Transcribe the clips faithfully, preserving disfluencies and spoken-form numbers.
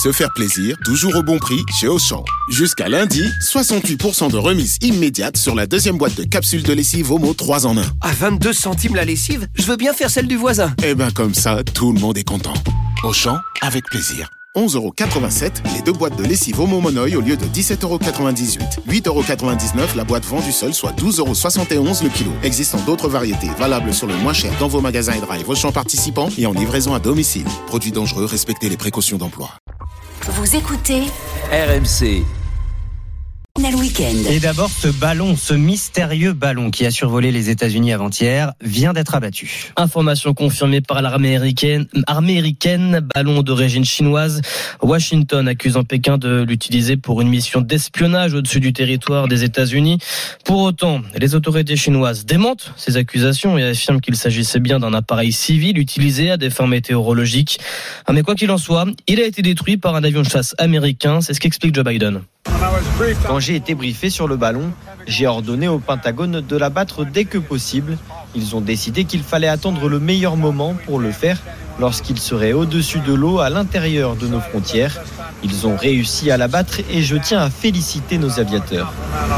se faire plaisir, toujours au bon prix chez Auchan. Jusqu'à lundi, soixante-huit pour cent de remise immédiate sur la deuxième boîte de capsules de lessive Omo trois en un. À vingt-deux centimes la lessive, je veux bien faire celle du voisin. Eh ben comme ça, tout le monde est content. Auchan, avec plaisir. onze euros quatre-vingt-sept, les deux boîtes de lessive Omo Monoï au lieu de dix-sept euros quatre-vingt-dix-huit. huit euros quatre-vingt-dix-neuf la boîte vendue seule, soit douze euros soixante et onze le kilo. Existant d'autres variétés, valables sur le moins cher dans vos magasins et drive Auchan participants et en livraison à domicile. Produits dangereux, respectez les précautions d'emploi. Vous écoutez R M C. Week-end. Et d'abord, ce ballon, ce mystérieux ballon qui a survolé les États-Unis avant-hier, vient d'être abattu. Information confirmée par l'armée américaine, armée américaine, ballon d'origine chinoise. Washington accusant Pékin de l'utiliser pour une mission d'espionnage au-dessus du territoire des États-Unis. Pour autant, les autorités chinoises démentent ces accusations et affirment qu'il s'agissait bien d'un appareil civil utilisé à des fins météorologiques. Mais quoi qu'il en soit, il a été détruit par un avion de chasse américain. C'est ce qu'explique Joe Biden. Quand j'ai été briefé sur le ballon, j'ai ordonné au Pentagone de l'abattre dès que possible. Ils ont décidé qu'il fallait attendre le meilleur moment pour le faire lorsqu'il serait au-dessus de l'eau à l'intérieur de nos frontières. Ils ont réussi à l'abattre et je tiens à féliciter nos aviateurs.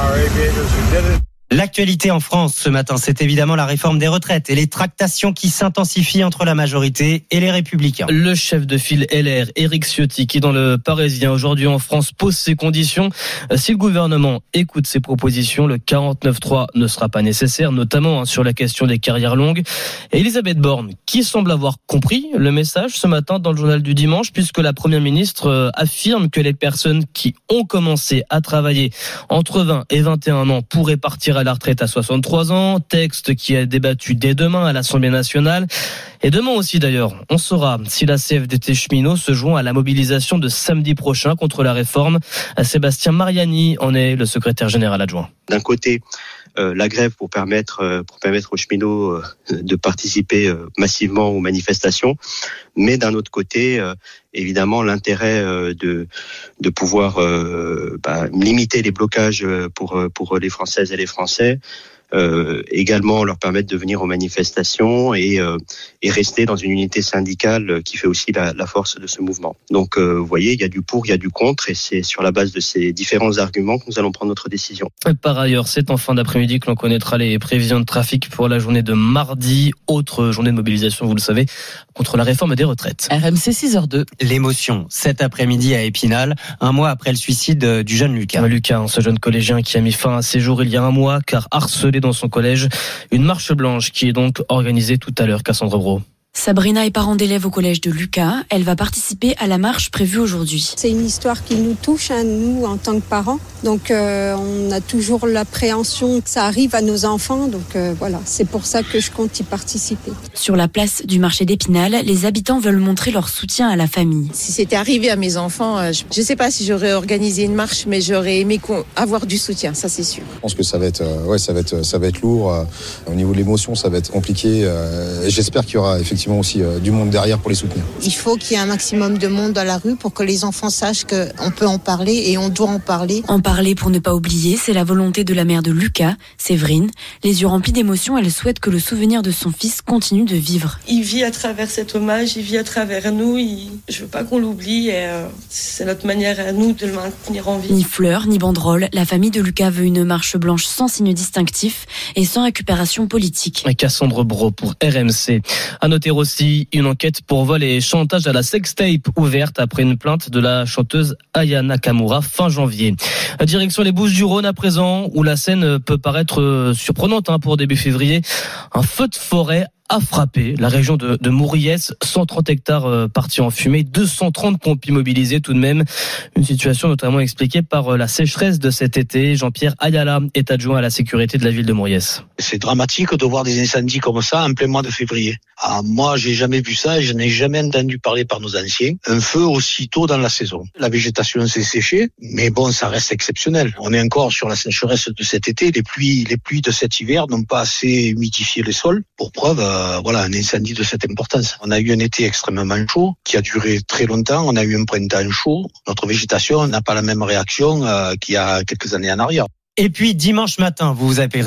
L'actualité en France ce matin, c'est évidemment la réforme des retraites et les tractations qui s'intensifient entre la majorité et les Républicains. Le chef de file L R, Éric Ciotti, qui dans le Parisien aujourd'hui en France pose ses conditions. Si le gouvernement écoute ses propositions, le quarante-neuf trois ne sera pas nécessaire, notamment sur la question des carrières longues. Et Elisabeth Borne, qui semble avoir compris le message ce matin dans le journal du dimanche, puisque la Première ministre affirme que les personnes qui ont commencé à travailler entre vingt et vingt et un ans pourraient partir à la retraite à soixante-trois ans, texte qui est débattu dès demain à l'Assemblée nationale. Et demain aussi d'ailleurs, on saura si la C F D T cheminots se joint à la mobilisation de samedi prochain contre la réforme. Sébastien Mariani en est le secrétaire général adjoint. D'un côté, euh, la grève pour permettre, euh, pour permettre aux cheminots euh, de participer euh, massivement aux manifestations, mais d'un autre côté, euh, évidemment, l'intérêt euh, de de pouvoir euh, bah, limiter les blocages pour pour les Françaises et les Français. Euh, également leur permettre de venir aux manifestations et, euh, et rester dans une unité syndicale qui fait aussi la, la force de ce mouvement. Donc euh, vous voyez, il y a du pour, il y a du contre et c'est sur la base de ces différents arguments que nous allons prendre notre décision. Par ailleurs, c'est en fin d'après-midi que l'on connaîtra les prévisions de trafic pour la journée de mardi, autre journée de mobilisation, vous le savez, contre la réforme des retraites. R M C six heures deux. L'émotion, cet après-midi à Épinal, un mois après le suicide du jeune Lucas. Lucas, ce jeune collégien qui a mis fin à ses jours il y a un mois car harcelé dans son collège. Une marche blanche qui est donc organisée tout à l'heure, Cassandre Brault. Sabrina est parent d'élève au collège de Lucas. Elle va participer à la marche prévue aujourd'hui. C'est une histoire qui nous touche, hein, nous, en tant que parents. Donc, euh, on a toujours l'appréhension que ça arrive à nos enfants. Donc, euh, voilà, c'est pour ça que je compte y participer. Sur la place du marché d'Épinal, les habitants veulent montrer leur soutien à la famille. Si c'était arrivé à mes enfants, je ne sais pas si j'aurais organisé une marche, mais j'aurais aimé avoir du soutien, ça c'est sûr. Je pense que ça va être, euh, ouais, ça va être, ça va être lourd. Euh, au niveau de l'émotion, ça va être compliqué. Euh, et j'espère qu'il y aura effectivement aussi euh, du monde derrière pour les soutenir. Il faut qu'il y ait un maximum de monde dans la rue pour que les enfants sachent qu'on peut en parler et on doit en parler. En parler pour ne pas oublier, c'est la volonté de la mère de Lucas, Séverine. Les yeux remplis d'émotion, elle souhaite que le souvenir de son fils continue de vivre. Il vit à travers cet hommage, il vit à travers nous. Il... Je veux pas qu'on l'oublie et euh, c'est notre manière à nous de le maintenir en vie. Ni fleurs, ni banderoles, la famille de Lucas veut une marche blanche sans signe distinctif et sans récupération politique. Cassandre Brault pour R M C. À noter aussi une enquête pour vol et chantage à la sextape ouverte après une plainte de la chanteuse Aya Nakamura fin janvier. Direction les Bouches-du-Rhône à présent, où la scène peut paraître surprenante hein, pour début février. Un feu de forêt a frappé la région de, de Mouriès, cent trente hectares euh, partis en fumée, deux cent trente pompiers mobilisés tout de même. Une situation notamment expliquée par euh, la sécheresse de cet été. Jean-Pierre Ayala est adjoint à la sécurité de la ville de Mouriès. C'est dramatique de voir des incendies comme ça en plein mois de février. Ah, moi, j'ai jamais vu ça et je n'ai jamais entendu parler par nos anciens. Un feu aussitôt dans la saison. La végétation s'est séchée, mais bon, ça reste exceptionnel. On est encore sur la sécheresse de cet été. Les pluies, les pluies de cet hiver n'ont pas assez humidifié les sols. Pour preuve, euh, voilà, un incendie de cette importance. On a eu un été extrêmement chaud qui a duré très longtemps. On a eu un printemps chaud. Notre végétation n'a pas la même réaction euh, qu'il y a quelques années en arrière. Et puis dimanche matin, vous vous apprêtez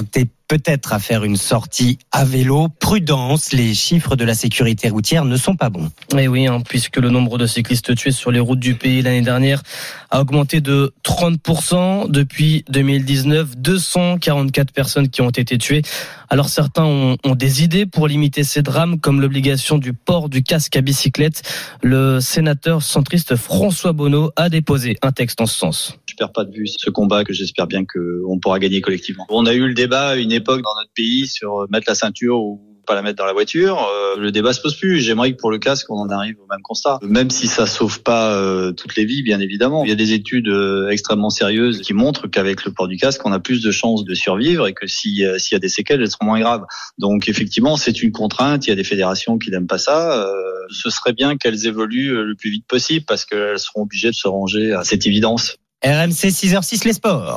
peut-être à faire une sortie à vélo. Prudence, les chiffres de la sécurité routière ne sont pas bons. Et oui, hein, puisque le nombre de cyclistes tués sur les routes du pays l'année dernière a augmenté de trente pour cent depuis deux mille dix-neuf. deux cent quarante-quatre personnes qui ont été tuées. Alors certains ont, ont des idées pour limiter ces drames, comme l'obligation du port du casque à bicyclette. Le sénateur centriste François Bonneau a déposé un texte en ce sens. Je perds pas de vue ce combat que j'espère bien qu'on pourra gagner collectivement. On a eu le débat à une époque dans notre pays sur mettre la ceinture ou pas la mettre dans la voiture. Euh, le débat se pose plus. J'aimerais que pour le casque, on en arrive au même constat. Même si ça sauve pas euh, toutes les vies, bien évidemment. Il y a des études euh, extrêmement sérieuses qui montrent qu'avec le port du casque, on a plus de chances de survivre et que si, euh, s'il y a des séquelles, elles seront moins graves. Donc effectivement, c'est une contrainte. Il y a des fédérations qui n'aiment pas ça. Euh, ce serait bien qu'elles évoluent le plus vite possible parce qu'elles seront obligées de se ranger à cette évidence. R M C six heures six, les sports.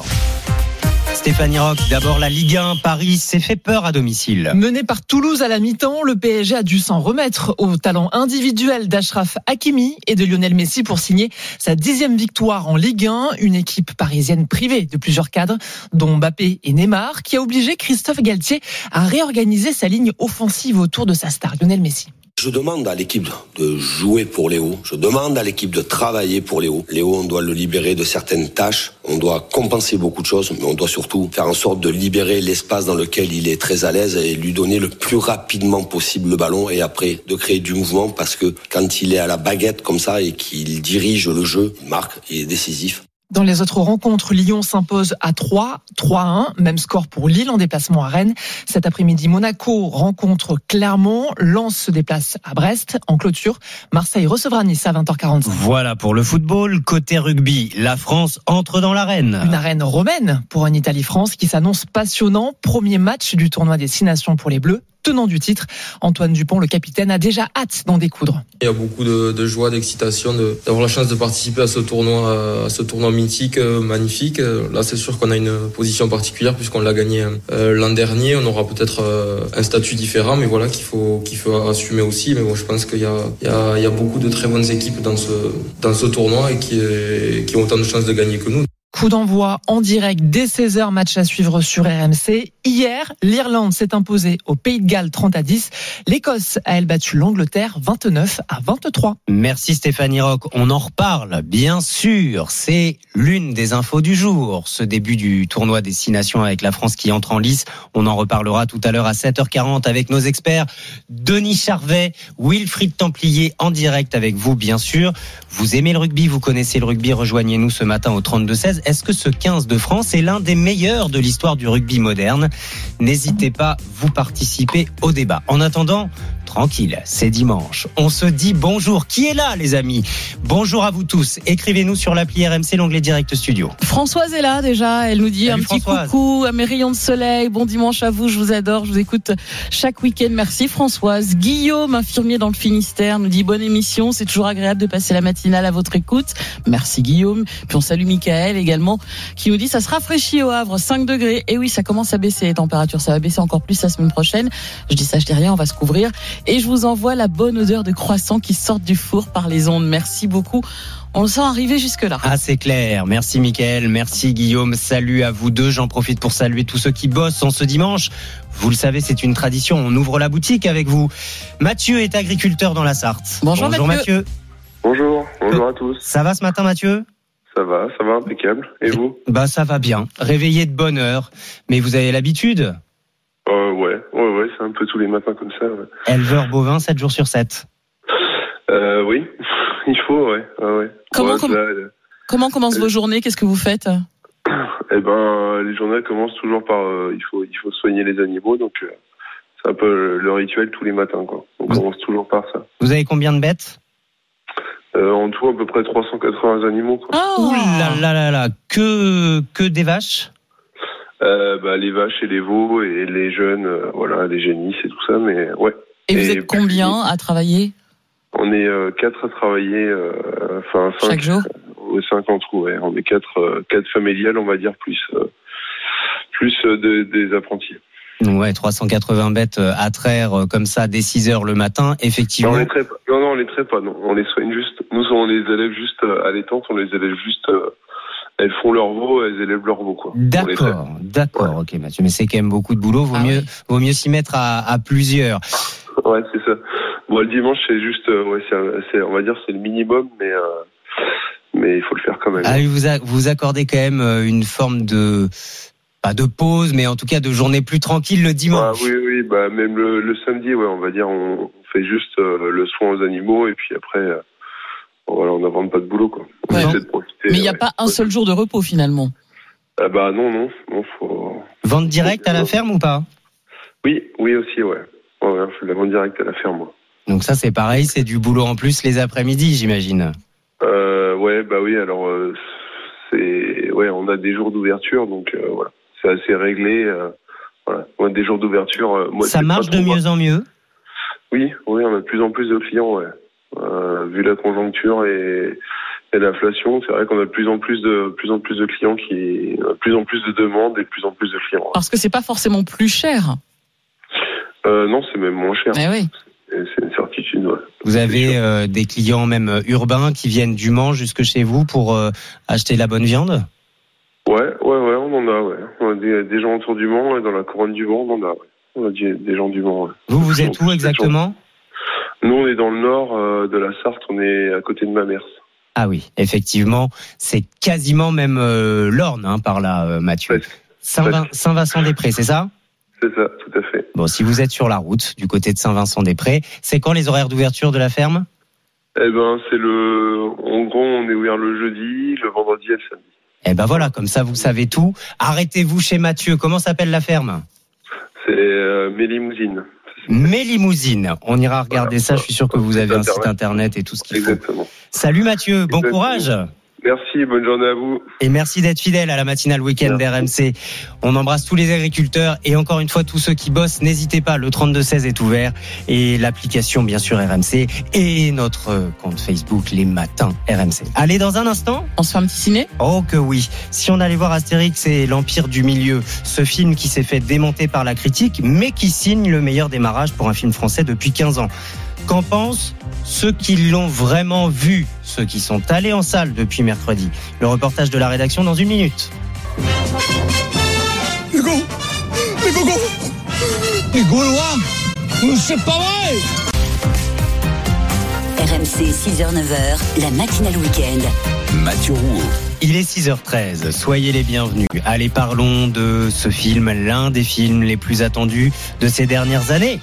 Stéphanie Roch, d'abord la Ligue un, Paris s'est fait peur à domicile. Mené par Toulouse à la mi-temps, le P S G a dû s'en remettre au talent individuel d'Achraf Hakimi et de Lionel Messi pour signer sa dixième victoire en Ligue un. Une équipe parisienne privée de plusieurs cadres, dont Mbappé et Neymar, qui a obligé Christophe Galtier à réorganiser sa ligne offensive autour de sa star Lionel Messi. Je demande à l'équipe de jouer pour Léo. Je demande à l'équipe de travailler pour Léo. Léo, on doit le libérer de certaines tâches. On doit compenser beaucoup de choses, mais on doit surtout faire en sorte de libérer l'espace dans lequel il est très à l'aise et lui donner le plus rapidement possible le ballon et après de créer du mouvement parce que quand il est à la baguette comme ça et qu'il dirige le jeu, il marque, il est décisif. Dans les autres rencontres, Lyon s'impose à trois, trois à un. Même score pour Lille en déplacement à Rennes. Cet après-midi, Monaco rencontre Clermont. Lens se déplace à Brest. En clôture, Marseille recevra Nice à vingt heures quarante-cinq. Voilà pour le football. Côté rugby, la France entre dans l'arène. Une arène romaine pour une Italie-France qui s'annonce passionnant. Premier match du tournoi des Six Nations pour les Bleus. Tenant du titre, Antoine Dupont, le capitaine, a déjà hâte d'en découdre. Il y a beaucoup de, de joie, d'excitation, de, d'avoir la chance de participer à ce tournoi, à ce tournoi mythique, euh, magnifique. Là, c'est sûr qu'on a une position particulière puisqu'on l'a gagné euh, l'an dernier. On aura peut-être euh, un statut différent, mais voilà qu'il faut qu'il faut assumer aussi. Mais bon, je pense qu'il y a il y a il y a beaucoup de très bonnes équipes dans ce dans ce tournoi et qui qui ont autant de chances de gagner que nous. Coup d'envoi en direct dès seize heures, match à suivre sur R M C. Hier, l'Irlande s'est imposée au Pays de Galles trente à dix. L'Écosse a elle battu l'Angleterre vingt-neuf à vingt-trois. Merci Stéphanie Roch. On en reparle, bien sûr. C'est l'une des infos du jour. Ce début du tournoi des Six Nations avec la France qui entre en lice. On en reparlera tout à l'heure à sept heures quarante avec nos experts. Denis Charvet, Wilfried Templier en direct avec vous, bien sûr. Vous aimez le rugby, vous connaissez le rugby. Rejoignez-nous ce matin au trente-deux seize. Est-ce que ce quinze de France est l'un des meilleurs de l'histoire du rugby moderne ? N'hésitez pas, vous participez au débat. En attendant, tranquille, c'est dimanche. On se dit bonjour. Qui est là, les amis ? Bonjour à vous tous. Écrivez-nous sur l'appli R M C, l'onglet Direct Studio. Françoise est là déjà. Elle nous dit Salut un petit Françoise. Coucou à mes rayons de soleil. Bon dimanche à vous. Je vous adore. Je vous écoute chaque week-end. Merci Françoise. Guillaume, infirmier dans le Finistère, nous dit bonne émission. C'est toujours agréable de passer la matinale à votre écoute. Merci Guillaume. Puis on salue Michael également qui nous dit ça se rafraîchit au Havre, cinq degrés. Et oui, ça commence à baisser les températures. Ça va baisser encore plus la semaine prochaine. Je dis ça, je dis rien. On va se couvrir. Et je vous envoie la bonne odeur de croissants qui sortent du four par les ondes. Merci beaucoup. On le sent arriver jusque-là. Ah, c'est clair. Merci, Mickaël. Merci, Guillaume. Salut à vous deux. J'en profite pour saluer tous ceux qui bossent en ce dimanche. Vous le savez, c'est une tradition. On ouvre la boutique avec vous. Mathieu est agriculteur dans la Sarthe. Bonjour, Bonjour Mathieu. Mathieu. Bonjour. Bonjour à tous. Ça va ce matin, Mathieu ? Ça va, ça va, impeccable. Et vous ? Bah, ça va bien. Réveillé de bonne heure. Mais vous avez l'habitude ? Euh, ouais, ouais, ouais, c'est un peu tous les matins comme ça. Ouais. Éleveur bovin, sept jours sur sept. Euh, oui, il faut, ouais, ouais, ouais. Comment, ouais, com- là, comment commencent euh, vos journées ? Qu'est-ce que vous faites ? Eh ben, les journées commencent toujours par, euh, il faut, il faut soigner les animaux, donc euh, c'est un peu le, le rituel tous les matins, quoi. On vous... commence toujours par ça. Vous avez combien de bêtes ? Euh, en tout, à peu près trois cent quatre-vingts animaux, quoi. Oh là là là là, que, que des vaches ? Euh, bah, les vaches et les veaux et les jeunes, euh, voilà, les génisses et tout ça, mais ouais. Et, et vous êtes combien à travailler ? On est euh, quatre à travailler, enfin euh, chaque jour. Euh, cinq en tout, ouais. On est quatre, euh, quatre familiales, on va dire, plus euh, plus euh, de, des apprentis. Ouais, trois cent quatre-vingts bêtes à traire comme ça dès six heures le matin, effectivement. Non, on les traite pas. Non, non, on les traite pas. Non, on les soigne juste. Nous, on les élève juste à l'étante, on les élève juste elles font leur veau, elles élèvent leur veau, quoi. D'accord, d'accord, ok Mathieu, mais c'est quand même beaucoup de boulot, vaut ah mieux, oui. vaut mieux s'y mettre à, à plusieurs. Ouais, c'est ça. Bon, le dimanche, c'est juste, euh, ouais, c'est, c'est, on va dire, c'est le minimum, mais, euh, mais il faut le faire quand même. Ah, vous, a, vous accordez quand même une forme de, pas de pause, mais en tout cas de journée plus tranquille le dimanche. Ah, oui, oui, bah, même le, le samedi, ouais, on va dire, on fait juste euh, le soin aux animaux, et puis après, euh, voilà, on n'invente pas de boulot, quoi. On ouais. essaie de profiter. Mais il n'y a ouais. pas un seul jour de repos, finalement. Ah, bah, non, non, non, faut. Vente directe à la ferme ou pas? Oui, oui, aussi, ouais. Ouais, ouais, je fais de la vente directe à la ferme, moi. Donc ça, c'est pareil, c'est du boulot en plus les après-midi, j'imagine. Euh, ouais, bah oui, alors, euh, c'est, ouais, on a des jours d'ouverture, donc, euh, voilà. C'est assez réglé, euh, voilà. On a des jours d'ouverture. Euh, moi, ça marche de mieux en mieux? Oui, oui, on a de plus en plus de clients, ouais. Euh, vu la conjoncture et, et l'inflation, c'est vrai qu'on a de plus en plus de, plus en plus de clients qui, de plus en plus de demandes et de plus en plus de clients. Parce que c'est pas forcément plus cher. Euh, non, c'est même moins cher. Mais oui. C'est, c'est une certitude, ouais. Vous avez euh, des clients même urbains qui viennent du Mans jusque chez vous pour euh, acheter la bonne viande? Ouais, ouais, ouais, on en a, ouais. On a des, des gens autour du Mans, et dans la couronne du Mans, on en a, ouais. On a des, des gens du Mans, ouais. Vous, vous êtes où exactement? Nous, on est dans le nord euh, de la Sarthe, on est à côté de Mamers. Ah oui, effectivement, c'est quasiment même euh, l'Orne, hein, par là, euh, Mathieu. Ouais, Saint-Vin- Saint-Vincent-des-Prés, c'est ça? C'est ça, tout à fait. Bon, si vous êtes sur la route, du côté de Saint-Vincent-des-Prés, c'est quand les horaires d'ouverture de la ferme? Eh ben, c'est le... En gros, on est ouvert le jeudi, le vendredi et le samedi. Eh ben voilà, comme ça, vous savez tout. Arrêtez-vous chez Mathieu. Comment s'appelle la ferme? C'est euh, Mélimousine. Mélimousine. On ira regarder voilà, ça. Je suis sûr que vous avez internet. un site internet et tout ce qu'il Exactement. faut. Salut Mathieu, bon Exactement. courage. Merci, bonne journée à vous. Et merci d'être fidèle à la matinale week-end d'R M C. On embrasse tous les agriculteurs et encore une fois tous ceux qui bossent. N'hésitez pas, le trente-deux seize est ouvert et l'application bien sûr R M C et notre compte Facebook Les Matins R M C. Allez, dans un instant, on se fait un petit ciné? Oh que oui. Si on allait voir Astérix et l'Empire du Milieu, ce film qui s'est fait démonter par la critique mais qui signe le meilleur démarrage pour un film français depuis quinze ans. Qu'en pensent ceux qui l'ont vraiment vu, ceux qui sont allés en salle depuis mercredi? Le reportage de la rédaction dans une minute. Hugo, les Gogos, les Gaulois, c'est pas vrai. R M C six heures neuf heures, la matinale week-end. Mathieu Rouault. Il est six heures treize, soyez les bienvenus. Allez, parlons de ce film, l'un des films les plus attendus de ces dernières années.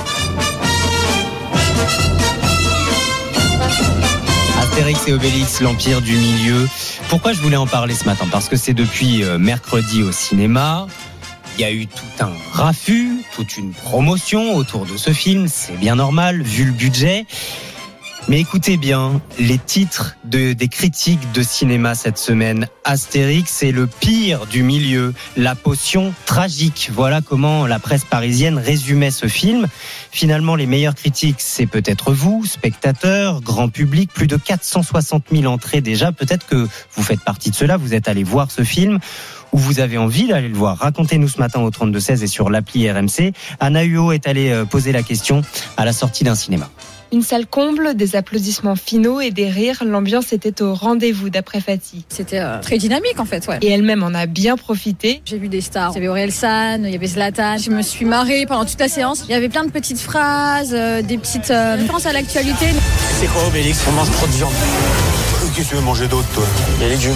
Astérix et Obélix, l'Empire du Milieu. Pourquoi je voulais en parler ce matin? Parce que c'est depuis mercredi au cinéma. Il y a eu tout un raffut, toute une promotion autour de ce film. C'est bien normal, vu le budget. Mais écoutez bien, les titres de, des critiques de cinéma cette semaine. Astérix est le pire du milieu, la potion tragique. Voilà comment la presse parisienne résumait ce film. Finalement, les meilleures critiques, c'est peut-être vous, spectateurs, grand public, plus de quatre cent soixante mille entrées déjà. Peut-être que vous faites partie de cela, vous êtes allé voir ce film ou vous avez envie d'aller le voir. Racontez-nous ce matin au trente-deux seize et sur l'appli R M C. Anna Huot est allée poser la question à la sortie d'un cinéma. Une salle comble, des applaudissements finaux et des rires. L'ambiance était au rendez-vous d'après Fatih. C'était euh, très dynamique en fait, ouais. Et elle-même en a bien profité. J'ai vu des stars. Il y avait Aurel San, il y avait Zlatan. Je me suis marrée pendant toute la séance. Il y avait plein de petites phrases, euh, des petites euh, références à l'actualité. C'est quoi Obélix? On mange trop de viande. Qu'est-ce que tu veux manger d'autre toi? Des légumes.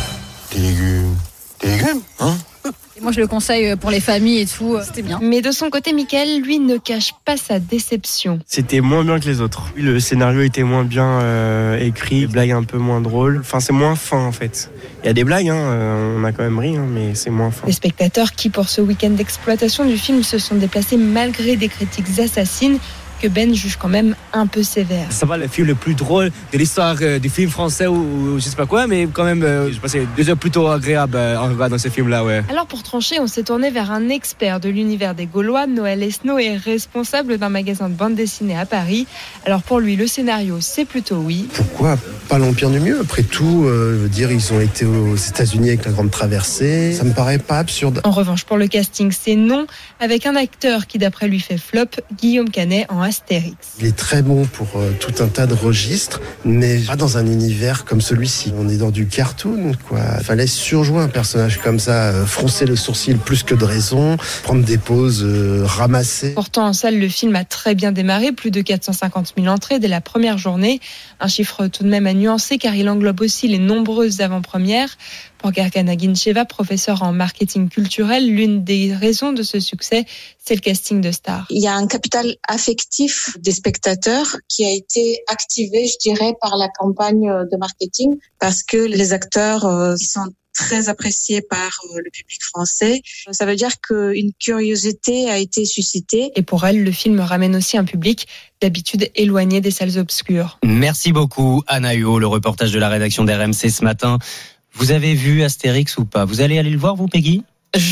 Des légumes. Des légumes, hein? Et moi je le conseille pour les familles et tout, c'était bien. Mais de son côté, Mickaël, lui, ne cache pas sa déception. C'était moins bien que les autres. Le scénario était moins bien euh, écrit, les blagues un peu moins drôles. Enfin, c'est moins fin en fait. Il y a des blagues, hein, euh, on a quand même ri, hein, mais c'est moins fin. Les spectateurs qui, pour ce week-end d'exploitation du film, se sont déplacés malgré des critiques assassines que Ben juge quand même un peu sévère. Ça va, le film le plus drôle de l'histoire euh, du film français ou, ou je sais pas quoi, mais quand même, euh, j'ai passé deux heures plutôt agréables euh, en regardant ce film-là, ouais. Alors pour trancher, on s'est tourné vers un expert de l'univers des Gaulois. Noël Esnault est responsable d'un magasin de bande dessinée à Paris. Alors pour lui, le scénario, c'est plutôt oui. Pourquoi pas l'Empire du Milieu? Après tout, euh, je veux dire, ils ont été aux États-Unis avec la Grande Traversée. Ça me paraît pas absurde. En revanche, pour le casting, c'est non, avec un acteur qui d'après lui fait flop, Guillaume Canet en Astérix. Il est très bon pour euh, tout un tas de registres, mais pas dans un univers comme celui-ci. On est dans du cartoon, quoi. Il fallait surjouer un personnage comme ça, euh, froncer les sourcils plus que de raison, prendre des pauses euh, ramassées. Pourtant, en salle, le film a très bien démarré, plus de quatre cent cinquante mille entrées dès la première journée. Un chiffre tout de même à nuancer, car il englobe aussi les nombreuses avant-premières. Pour Gergana Gincheva, professeure en marketing culturel, l'une des raisons de ce succès, c'est le casting de stars. Il y a un capital affectif des spectateurs qui a été activé, je dirais, par la campagne de marketing, parce que les acteurs euh, sont très appréciés par le public français. Ça veut dire qu'une curiosité a été suscitée. Et pour elle, le film ramène aussi un public d'habitude éloigné des salles obscures. Merci beaucoup, Anna Huot, le reportage de la rédaction d'R M C ce matin. Vous avez vu Astérix ou pas? Vous allez aller le voir, vous, Peggy?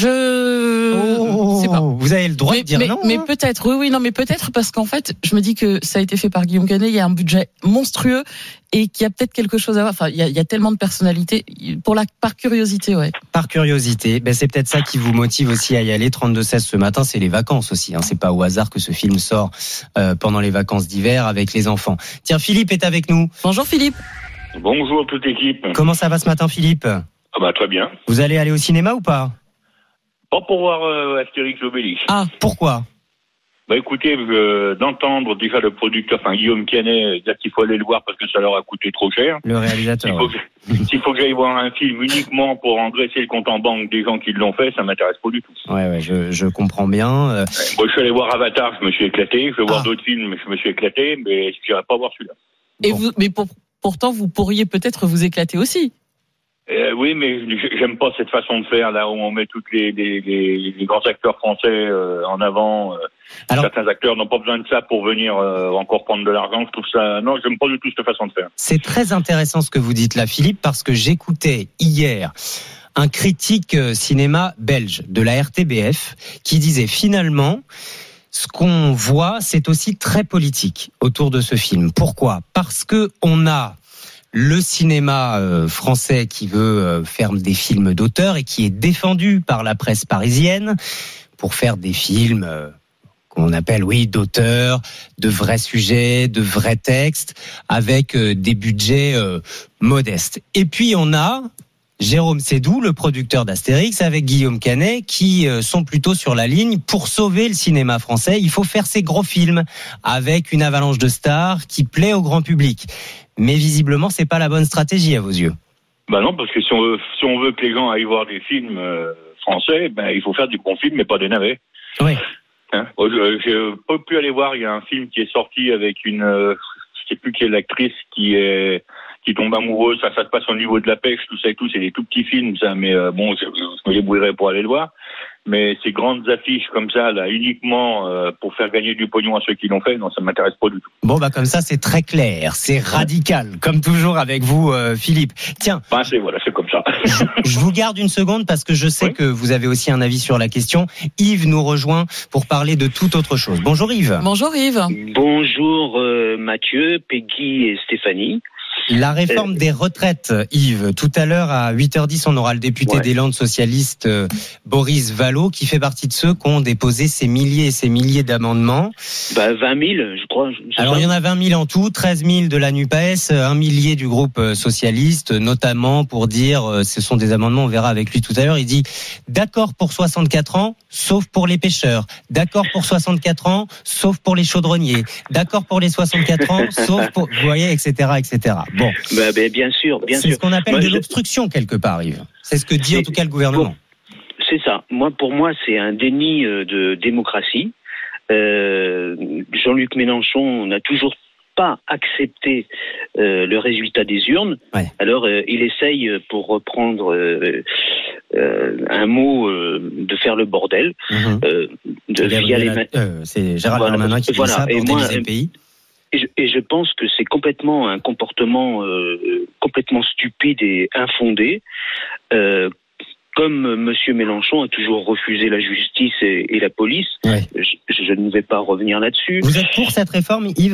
Je oh, sais pas. Vous avez le droit mais, de dire mais, non. Mais hein. peut-être, oui, oui, non, mais peut-être parce qu'en fait, je me dis que ça a été fait par Guillaume Canet. Il y a un budget monstrueux et qu'il y a peut-être quelque chose à voir. Enfin, il y a, il y a tellement de personnalités pour la par curiosité, ouais. Par curiosité, ben c'est peut-être ça qui vous motive aussi à y aller. trente-deux seize ce matin, c'est les vacances aussi. Hein. C'est pas au hasard que ce film sort euh, pendant les vacances d'hiver avec les enfants. Tiens, Philippe est avec nous. Bonjour Philippe. Bonjour toute l'équipe. Comment ça va ce matin, Philippe? Ah bah très bien. Vous allez aller au cinéma ou pas? Pas pour voir euh, Astérix Obélix. Ah, pourquoi? Bah écoutez, euh, d'entendre déjà le producteur, enfin Guillaume Canet, dire qu'il faut aller le voir parce que ça leur a coûté trop cher. Le réalisateur. S'il faut, que, s'il faut que j'aille voir un film uniquement pour engraisser le compte en banque des gens qui l'ont fait, ça m'intéresse pas du tout. Ouais, ouais, je, je comprends bien. Euh... Moi, je suis allé voir Avatar, je me suis éclaté. Je vais ah. voir d'autres films, je me suis éclaté, mais je n'irai pas voir celui-là. Et bon. vous, mais pour, pourtant, vous pourriez peut-être vous éclater aussi. Euh, oui, mais j'aime pas cette façon de faire là où on met tous les, les, les, les grands acteurs français euh, en avant. Euh, Alors, certains acteurs n'ont pas besoin de ça pour venir euh, encore prendre de l'argent. Je trouve ça, non, j'aime pas du tout cette façon de faire. C'est très intéressant ce que vous dites là, Philippe, parce que j'écoutais hier un critique cinéma belge de la R T B F qui disait finalement, ce qu'on voit, c'est aussi très politique autour de ce film. Pourquoi ? Parce que on a le cinéma euh, français qui veut euh, faire des films d'auteur et qui est défendu par la presse parisienne pour faire des films euh, qu'on appelle, oui, d'auteur, de vrais sujets, de vrais textes, avec euh, des budgets euh, modestes. Et puis on a Jérôme Sédou, le producteur d'Astérix, avec Guillaume Canet, qui euh, sont plutôt sur la ligne. Pour sauver le cinéma français, il faut faire ces gros films avec une avalanche de stars qui plaît au grand public. Mais visiblement, c'est pas la bonne stratégie à vos yeux. Bah non, parce que si on veut, si on veut que les gens aillent voir des films euh, français, ben il faut faire du bon film, mais pas des navets. Oui. Hein, je, je peux plus aller voir. Il y a un film qui est sorti avec une, euh, je sais plus quelle actrice qui est qui tombe amoureuse. Ça, ça se passe au niveau de la pêche, tout ça et tout. C'est des tout petits films, ça. Mais euh, bon, je, je me débrouillerai pour aller le voir. Mais ces grandes affiches comme ça, là, uniquement euh, pour faire gagner du pognon à ceux qui l'ont fait, non, ça m'intéresse pas du tout. Bon, bah comme ça, c'est très clair, c'est radical, comme toujours avec vous, euh, Philippe. Tiens. Bah, c'est voilà, c'est comme ça. je, je vous garde une seconde parce que je sais oui. que vous avez aussi un avis sur la question. Yves nous rejoint pour parler de toute autre chose. Bonjour Yves. Bonjour Yves. Bonjour euh, Mathieu, Peggy et Stéphanie. La réforme des retraites, Yves. Tout à l'heure, à huit heures dix, on aura le député ouais. des Landes socialistes, euh, Boris Vallaud, qui fait partie de ceux qui ont déposé ces milliers et ces milliers d'amendements. Bah, vingt mille, je crois. Alors, ça. Il y en a vingt mille en tout, treize mille de la NUPES, un millier du groupe socialiste, notamment pour dire, euh, ce sont des amendements, on verra avec lui tout à l'heure, il dit, d'accord pour soixante-quatre ans, sauf pour les pêcheurs. D'accord pour soixante-quatre ans, sauf pour les chaudronniers. D'accord pour les soixante-quatre ans, sauf pour, vous voyez, et cetera, et cetera. Bon. Bah, bah, bien sûr, bien c'est sûr. ce qu'on appelle moi, de je... l'obstruction quelque part, Yves. C'est ce que dit c'est... en tout cas le gouvernement. C'est ça. Moi, pour moi, c'est un déni de démocratie. Euh, Jean-Luc Mélenchon n'a toujours pas accepté euh, le résultat des urnes. Ouais. Alors, euh, il essaye, pour reprendre euh, euh, un mot, euh, de faire le bordel. Mm-hmm. Euh, de via les... euh, c'est Gérald voilà. Darmanin qui voilà. dit ça, Et moi, le pays. Et je, et je pense que c'est complètement un comportement euh, complètement stupide et infondé. Euh, comme Monsieur Mélenchon a toujours refusé la justice et, et la police, ouais. je, je ne vais pas revenir là-dessus. Vous êtes pour cette réforme, Yves ?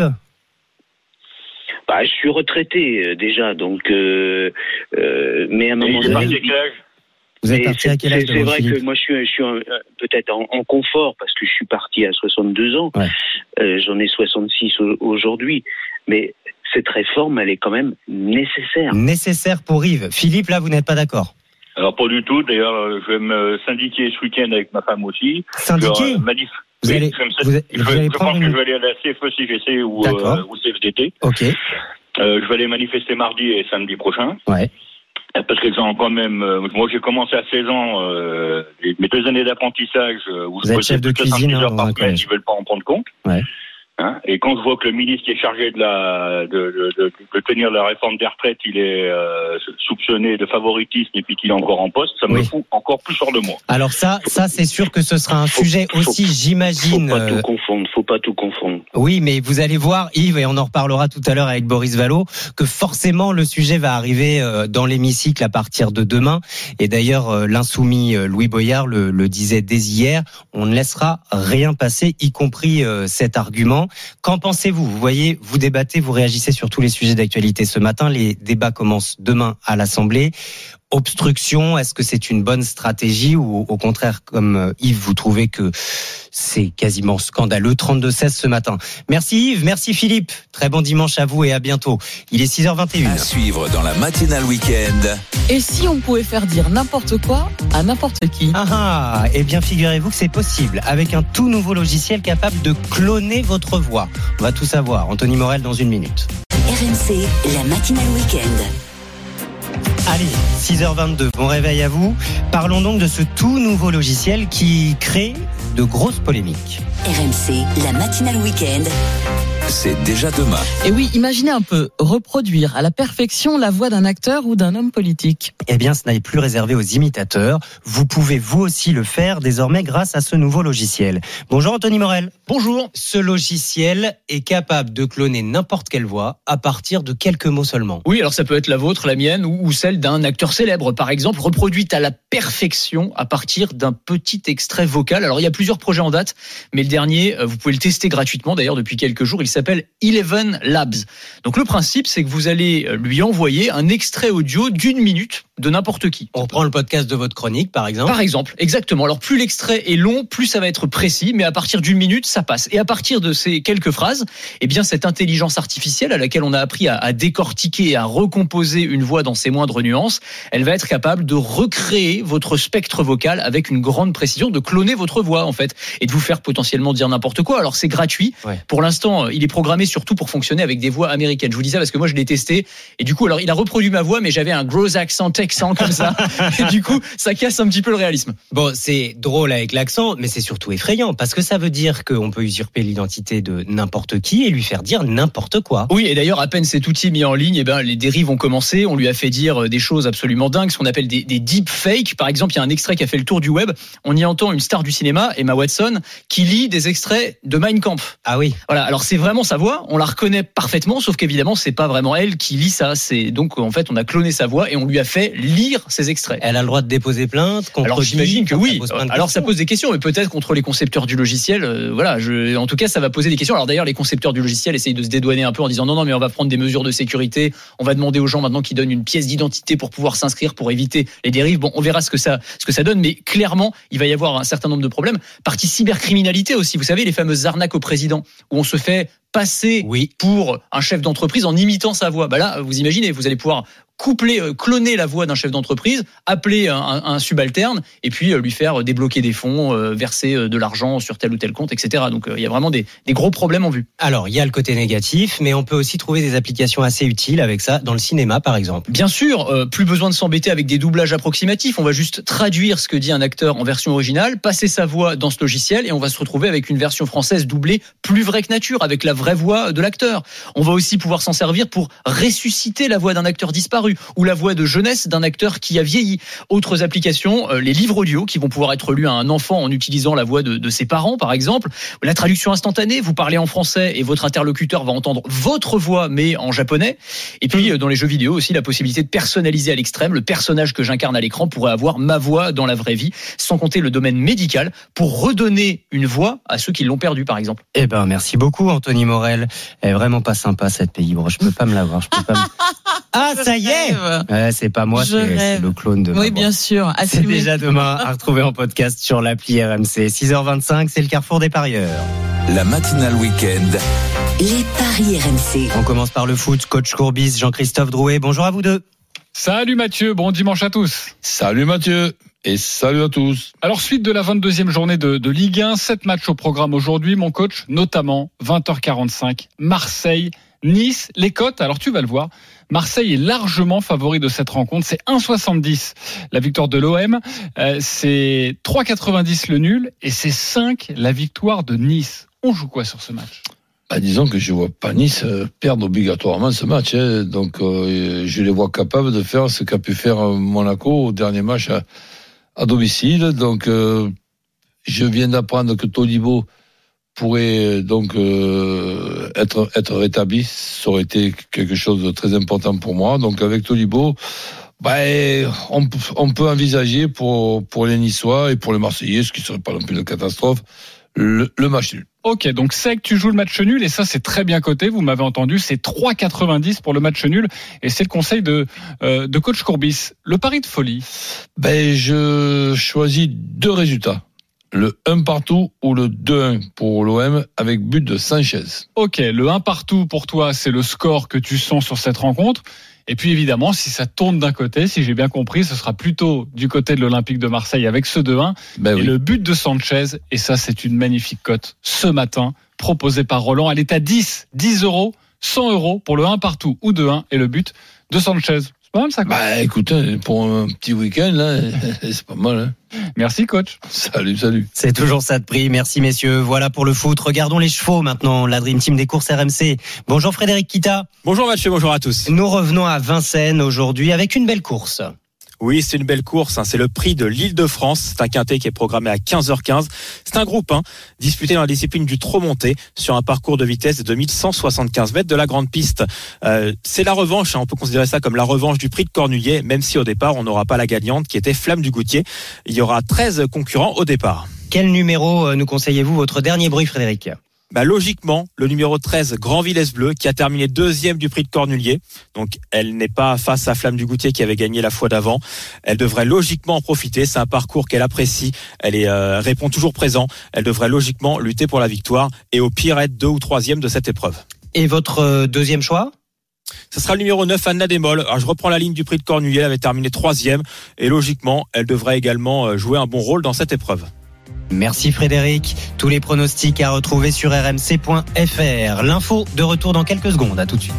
Bah, je suis retraité euh, déjà, donc. Euh, euh, mais à un moment donné. Vous êtes Mais parti c'est, à quel âge c'est, c'est vrai Philippe que moi je suis, je suis un, peut-être en, en confort parce que je suis parti à soixante-deux ans. Ouais. Euh, j'en ai soixante-six au, aujourd'hui. Mais cette réforme, elle est quand même nécessaire. Nécessaire pour Yves. Philippe, là, vous n'êtes pas d'accord? Alors pas du tout. D'ailleurs, je vais me syndiquer ce week-end avec ma femme aussi. Syndiquer? Je, manif... Vous oui, allez, je, me... vous, je, vous allez je prendre pense une... que je vais aller à la C F E C G C ou, euh, ou C F D T. Ok. Euh, je vais aller manifester mardi et samedi prochain. Ouais. Parce qu'ils ont quand même. Euh, moi, j'ai commencé à seize ans. Euh, mes deux années d'apprentissage euh, où vous je êtes chef de cuisine, heures hein, par semaine, ils veulent pas en prendre compte. Ouais. Hein, et quand je vois que le ministre qui est chargé de la de, de, de, de tenir la réforme des retraites, il est euh, soupçonné de favoritisme et puis qu'il est encore en poste, ça me Oui. fout encore plus hors de moi. Alors ça, ça c'est sûr que ce sera un Faut, sujet faut, aussi, j'imagine. Faut pas euh, tout confondre. Faut pas tout confondre. Oui, mais vous allez voir, Yves, et on en reparlera tout à l'heure avec Boris Vallaud, que forcément le sujet va arriver euh, dans l'hémicycle à partir de demain. Et d'ailleurs, euh, l'insoumis euh, Louis Boyard le, le disait dès hier, on ne laissera rien passer, y compris euh, cet argument. Qu'en pensez-vous? Vous voyez, vous débattez, vous réagissez sur tous les sujets d'actualité ce matin. Les débats commencent demain à l'Assemblée. Obstruction, est-ce que c'est une bonne stratégie ou au contraire, comme Yves, vous trouvez que c'est quasiment scandaleux? Trente-deux seize ce matin. Merci Yves, merci Philippe. Très bon dimanche à vous et à bientôt. Il est six heures vingt et une. À suivre dans la matinale week-end. Et si on pouvait faire dire n'importe quoi à n'importe qui? Ah ah, eh bien figurez-vous que c'est possible avec un tout nouveau logiciel capable de cloner votre voix. On va tout savoir. Anthony Morel dans une minute. R M C, la matinale week-end. Allez, six heures vingt-deux, bon réveil à vous. Parlons donc de ce tout nouveau logiciel qui crée de grosses polémiques. R M C, la matinale week-end. C'est déjà demain. Et oui, imaginez un peu reproduire à la perfection la voix d'un acteur ou d'un homme politique. Eh bien, ce n'est plus réservé aux imitateurs. Vous pouvez vous aussi le faire désormais grâce à ce nouveau logiciel. Bonjour Anthony Morel. Bonjour. Ce logiciel est capable de cloner n'importe quelle voix à partir de quelques mots seulement. Oui, alors ça peut être la vôtre, la mienne ou, ou celle d'un acteur célèbre, par exemple, reproduite à la perfection à partir d'un petit extrait vocal. Alors il y a plusieurs projets en date, mais le dernier, vous pouvez le tester gratuitement d'ailleurs depuis quelques jours. Il s'appelle Eleven Labs. Donc le principe, c'est que vous allez lui envoyer un extrait audio d'une minute de n'importe qui. On reprend le podcast de votre chronique, par exemple. Par exemple, exactement. Alors plus l'extrait est long, plus ça va être précis, mais à partir d'une minute, ça passe. Et à partir de ces quelques phrases, eh bien cette intelligence artificielle à laquelle on a appris à, à décortiquer et à recomposer une voix dans ses moindres nuances, elle va être capable de recréer votre spectre vocal avec une grande précision, de cloner votre voix en fait, et de vous faire potentiellement dire n'importe quoi. Alors c'est gratuit. Ouais. Pour l'instant, il est programmé surtout pour fonctionner avec des voix américaines. Je vous dis ça parce que moi je l'ai testé, et du coup, alors il a reproduit ma voix, mais j'avais un gros accent texan comme ça, et du coup, ça casse un petit peu le réalisme. Bon, c'est drôle avec l'accent, mais c'est surtout effrayant, parce que ça veut dire qu'on peut usurper l'identité de n'importe qui et lui faire dire n'importe quoi. Oui, et d'ailleurs, à peine cet outil mis en ligne, eh ben, les dérives ont commencé. On lui a fait dire des choses absolument dingues, ce qu'on appelle des, des deepfakes. Par exemple, il y a un extrait qui a fait le tour du web. On y entend une star du cinéma, Emma Watson, qui lit des extraits de Mein Kampf. Ah oui. Voilà. Alors c'est vraiment sa voix. On la reconnaît parfaitement, sauf qu'évidemment, c'est pas vraiment elle qui lit ça. C'est donc en fait, on a cloné sa voix et on lui a fait lire ces extraits. Elle a le droit de déposer plainte contre. Alors j'imagine que oui. Ça Alors ça pose des questions, mais peut-être contre les concepteurs du logiciel. Euh, voilà. Je, en tout cas, ça va poser des questions. Alors d'ailleurs, les concepteurs du logiciel essayent de se dédouaner un peu en disant non, non, mais on va prendre des mesures de sécurité. On va demander aux gens maintenant qu'ils donnent une pièce d'identité pour pouvoir s'inscrire pour éviter les dérives. Bon, on verra ce que ça, ce que ça donne, mais clairement, il va y avoir un certain nombre de problèmes. Partie cybercriminalité aussi. Vous savez, les fameuses arnaques au président où on se fait passer oui. pour un chef d'entreprise en imitant sa voix. Bah là, vous imaginez, vous allez pouvoir coupler, euh, cloner la voix d'un chef d'entreprise, appeler un, un, un subalterne et puis euh, lui faire débloquer des fonds, euh, verser euh, de l'argent sur tel ou tel compte, et cetera. Donc il euh, y a vraiment des, des gros problèmes en vue. Alors il y a le côté négatif, mais on peut aussi trouver des applications assez utiles avec ça dans le cinéma, par exemple. Bien sûr, euh, plus besoin de s'embêter avec des doublages approximatifs. On va juste traduire ce que dit un acteur en version originale, passer sa voix dans ce logiciel et on va se retrouver avec une version française doublée plus vraie que nature, avec la vraie voix de l'acteur. On va aussi pouvoir s'en servir pour ressusciter la voix d'un acteur disparu ou la voix de jeunesse d'un acteur qui a vieilli. Autres applications, euh, les livres audio qui vont pouvoir être lus à un enfant en utilisant la voix de, de ses parents, par exemple. La traduction instantanée, vous parlez en français et votre interlocuteur va entendre votre voix mais en japonais. Et puis euh, dans les jeux vidéo aussi, la possibilité de personnaliser à l'extrême. Le personnage que j'incarne à l'écran pourrait avoir ma voix dans la vraie vie, sans compter le domaine médical pour redonner une voix à ceux qui l'ont perdue, par exemple. Eh ben, merci beaucoup, Anthony Morel. Elle est vraiment pas sympa, cette pays. Bon, je peux pas me l'avoir. Je peux pas me... Ah, ça y est. Ouais, c'est pas moi, c'est, c'est le clone de ma Oui, voix. bien sûr. C'est Assumé. déjà demain à retrouver en podcast sur l'appli R M C. six heures vingt-cinq, c'est le carrefour des parieurs. La matinale week-end. Les paris R M C. On commence par le foot. Coach Courbis, Jean-Christophe Drouet. Bonjour à vous deux. Salut Mathieu, bon dimanche à tous. Salut Mathieu et salut à tous. Alors suite de la vingt-deuxième journée de, de Ligue un, sept matchs au programme aujourd'hui, mon coach, notamment vingt heures quarante-cinq, Marseille, Nice, les cotes, alors tu vas le voir, Marseille est largement favori de cette rencontre, c'est un virgule soixante-dix la victoire de l'O M, euh, c'est trois virgule quatre-vingt-dix le nul et c'est cinq la victoire de Nice. On joue quoi sur ce match ? Bah, disons que je ne vois pas Nice perdre obligatoirement ce match. Hein. Donc, euh, je les vois capables de faire ce qu'a pu faire Monaco au dernier match à, à domicile. Donc, euh, je viens d'apprendre que Todibo pourrait donc euh, être, être rétabli. Ça aurait été quelque chose de très important pour moi. Donc, avec Todibo, bah, on, on peut envisager pour, pour les Niçois et pour les Marseillais, ce qui ne serait pas non plus une catastrophe, le, le match nul. Ok, donc c'est que tu joues le match nul et ça c'est très bien coté, vous m'avez entendu, c'est trois virgule quatre-vingt-dix pour le match nul et c'est le conseil de, euh, de coach Courbis. Le pari de folie ? Ben, je choisis deux résultats. Le un partout ou le deux un pour l'O M avec but de Sanchez. Ok, le un partout pour toi c'est le score que tu sens sur cette rencontre. Et puis évidemment, si ça tourne d'un côté, si j'ai bien compris, ce sera plutôt du côté de l'Olympique de Marseille avec ce deux un. Ben et oui. Le but de Sanchez, et ça c'est une magnifique cote, ce matin, proposée par Roland. Elle est à dix, dix euros, cent euros pour le un partout ou deux un et le but de Sanchez. C'est pas mal ça, quoi. Bah écoute, pour un petit week-end, là, c'est pas mal. Hein. Merci coach. Salut, salut. C'est toujours ça de prix. Merci messieurs. Voilà pour le foot. Regardons les chevaux maintenant. La Dream Team des courses R M C. Bonjour Frédéric Kita. Bonjour Mathieu, bonjour à tous. Nous revenons à Vincennes aujourd'hui avec une belle course. Oui, c'est une belle course. Hein. C'est le prix de l'Île-de-France. C'est un quintet qui est programmé à quinze heures quinze. C'est un groupe hein, disputé dans la discipline du trot monté sur un parcours de vitesse de deux mille cent soixante-quinze mètres de la grande piste. Euh, c'est la revanche. Hein. On peut considérer ça comme la revanche du prix de Cornulier, même si au départ, on n'aura pas la gagnante qui était Flamme du Goutier. Il y aura treize concurrents au départ. Quel numéro nous conseillez-vous, votre dernier bruit, Frédéric ? Bah, logiquement, le numéro treize, Grand Villesse Bleu, qui a terminé deuxième du prix de Cornulier. Donc, elle n'est pas face à Flamme du Goutier qui avait gagné la fois d'avant. Elle devrait logiquement en profiter. C'est un parcours qu'elle apprécie. Elle est, euh, répond toujours présent. Elle devrait logiquement lutter pour la victoire et au pire être deux ou troisième de cette épreuve. Et votre euh, deuxième choix ? Ce sera le numéro neuf, Anna Démol. Alors, je reprends la ligne du prix de Cornulier. Elle avait terminé troisième. Et logiquement, elle devrait également jouer un bon rôle dans cette épreuve. Merci Frédéric. Tous les pronostics à retrouver sur r m c point f r. L'info de retour dans quelques secondes. À tout de suite.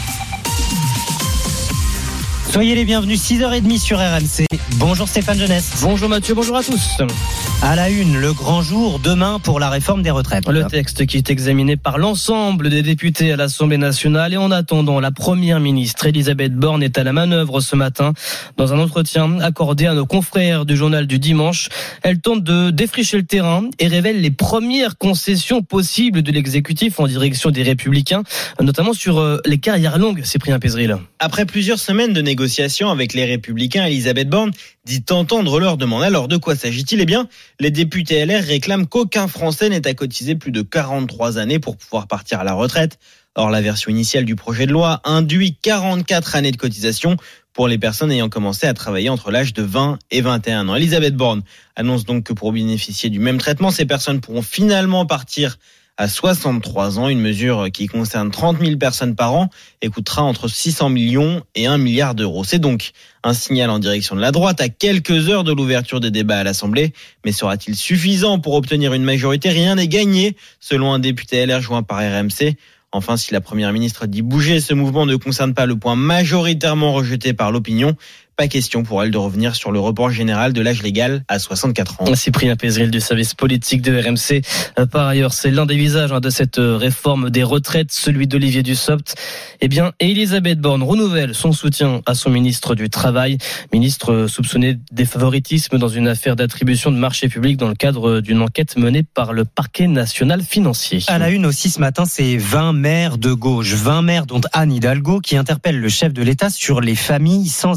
Soyez les bienvenus, six heures trente sur R M C. Bonjour Stéphane Jeunesse. Bonjour Mathieu, bonjour à tous. À la une, le grand jour demain pour la réforme des retraites. Le texte qui est examiné par l'ensemble des députés à l'Assemblée nationale et en attendant, la première ministre Elisabeth Borne est à la manœuvre ce matin. Dans un entretien accordé à nos confrères du journal du dimanche, elle tente de défricher le terrain et révèle les premières concessions possibles de l'exécutif en direction des Républicains, notamment sur les carrières longues, Cyprien Pézeril. Après plusieurs semaines de négociations avec les Républicains, Elisabeth Borne dit entendre leur demande. Alors de quoi s'agit-il ? Eh bien, les députés L R réclament qu'aucun Français n'ait à cotiser plus de quarante-trois années pour pouvoir partir à la retraite. Or, la version initiale du projet de loi induit quarante-quatre années de cotisation pour les personnes ayant commencé à travailler entre l'âge de vingt et vingt et un ans. Elisabeth Borne annonce donc que pour bénéficier du même traitement, ces personnes pourront finalement partir à soixante-trois ans, une mesure qui concerne trente mille personnes par an et coûtera entre six cents millions et un milliard d'euros. C'est donc un signal en direction de la droite à quelques heures de l'ouverture des débats à l'Assemblée. Mais sera-t-il suffisant pour obtenir une majorité ? Rien n'est gagné, selon un député L R joint par R M C. Enfin, si la première ministre dit bouger, ce mouvement ne concerne pas le point majoritairement rejeté par l'opinion. Pas question pour elle de revenir sur le report général de l'âge légal à soixante-quatre ans. Cyprien Pézeril du service politique de R M C. Par ailleurs, c'est l'un des visages de cette réforme des retraites, celui d'Olivier Dussopt. Eh bien, Elisabeth Borne renouvelle son soutien à son ministre du Travail, ministre soupçonné de favoritisme dans une affaire d'attribution de marchés publics dans le cadre d'une enquête menée par le parquet national financier. À la une aussi ce matin, c'est vingt maires de gauche, vingt maires dont Anne Hidalgo qui interpelle le chef de l'État sur les familles sans abri.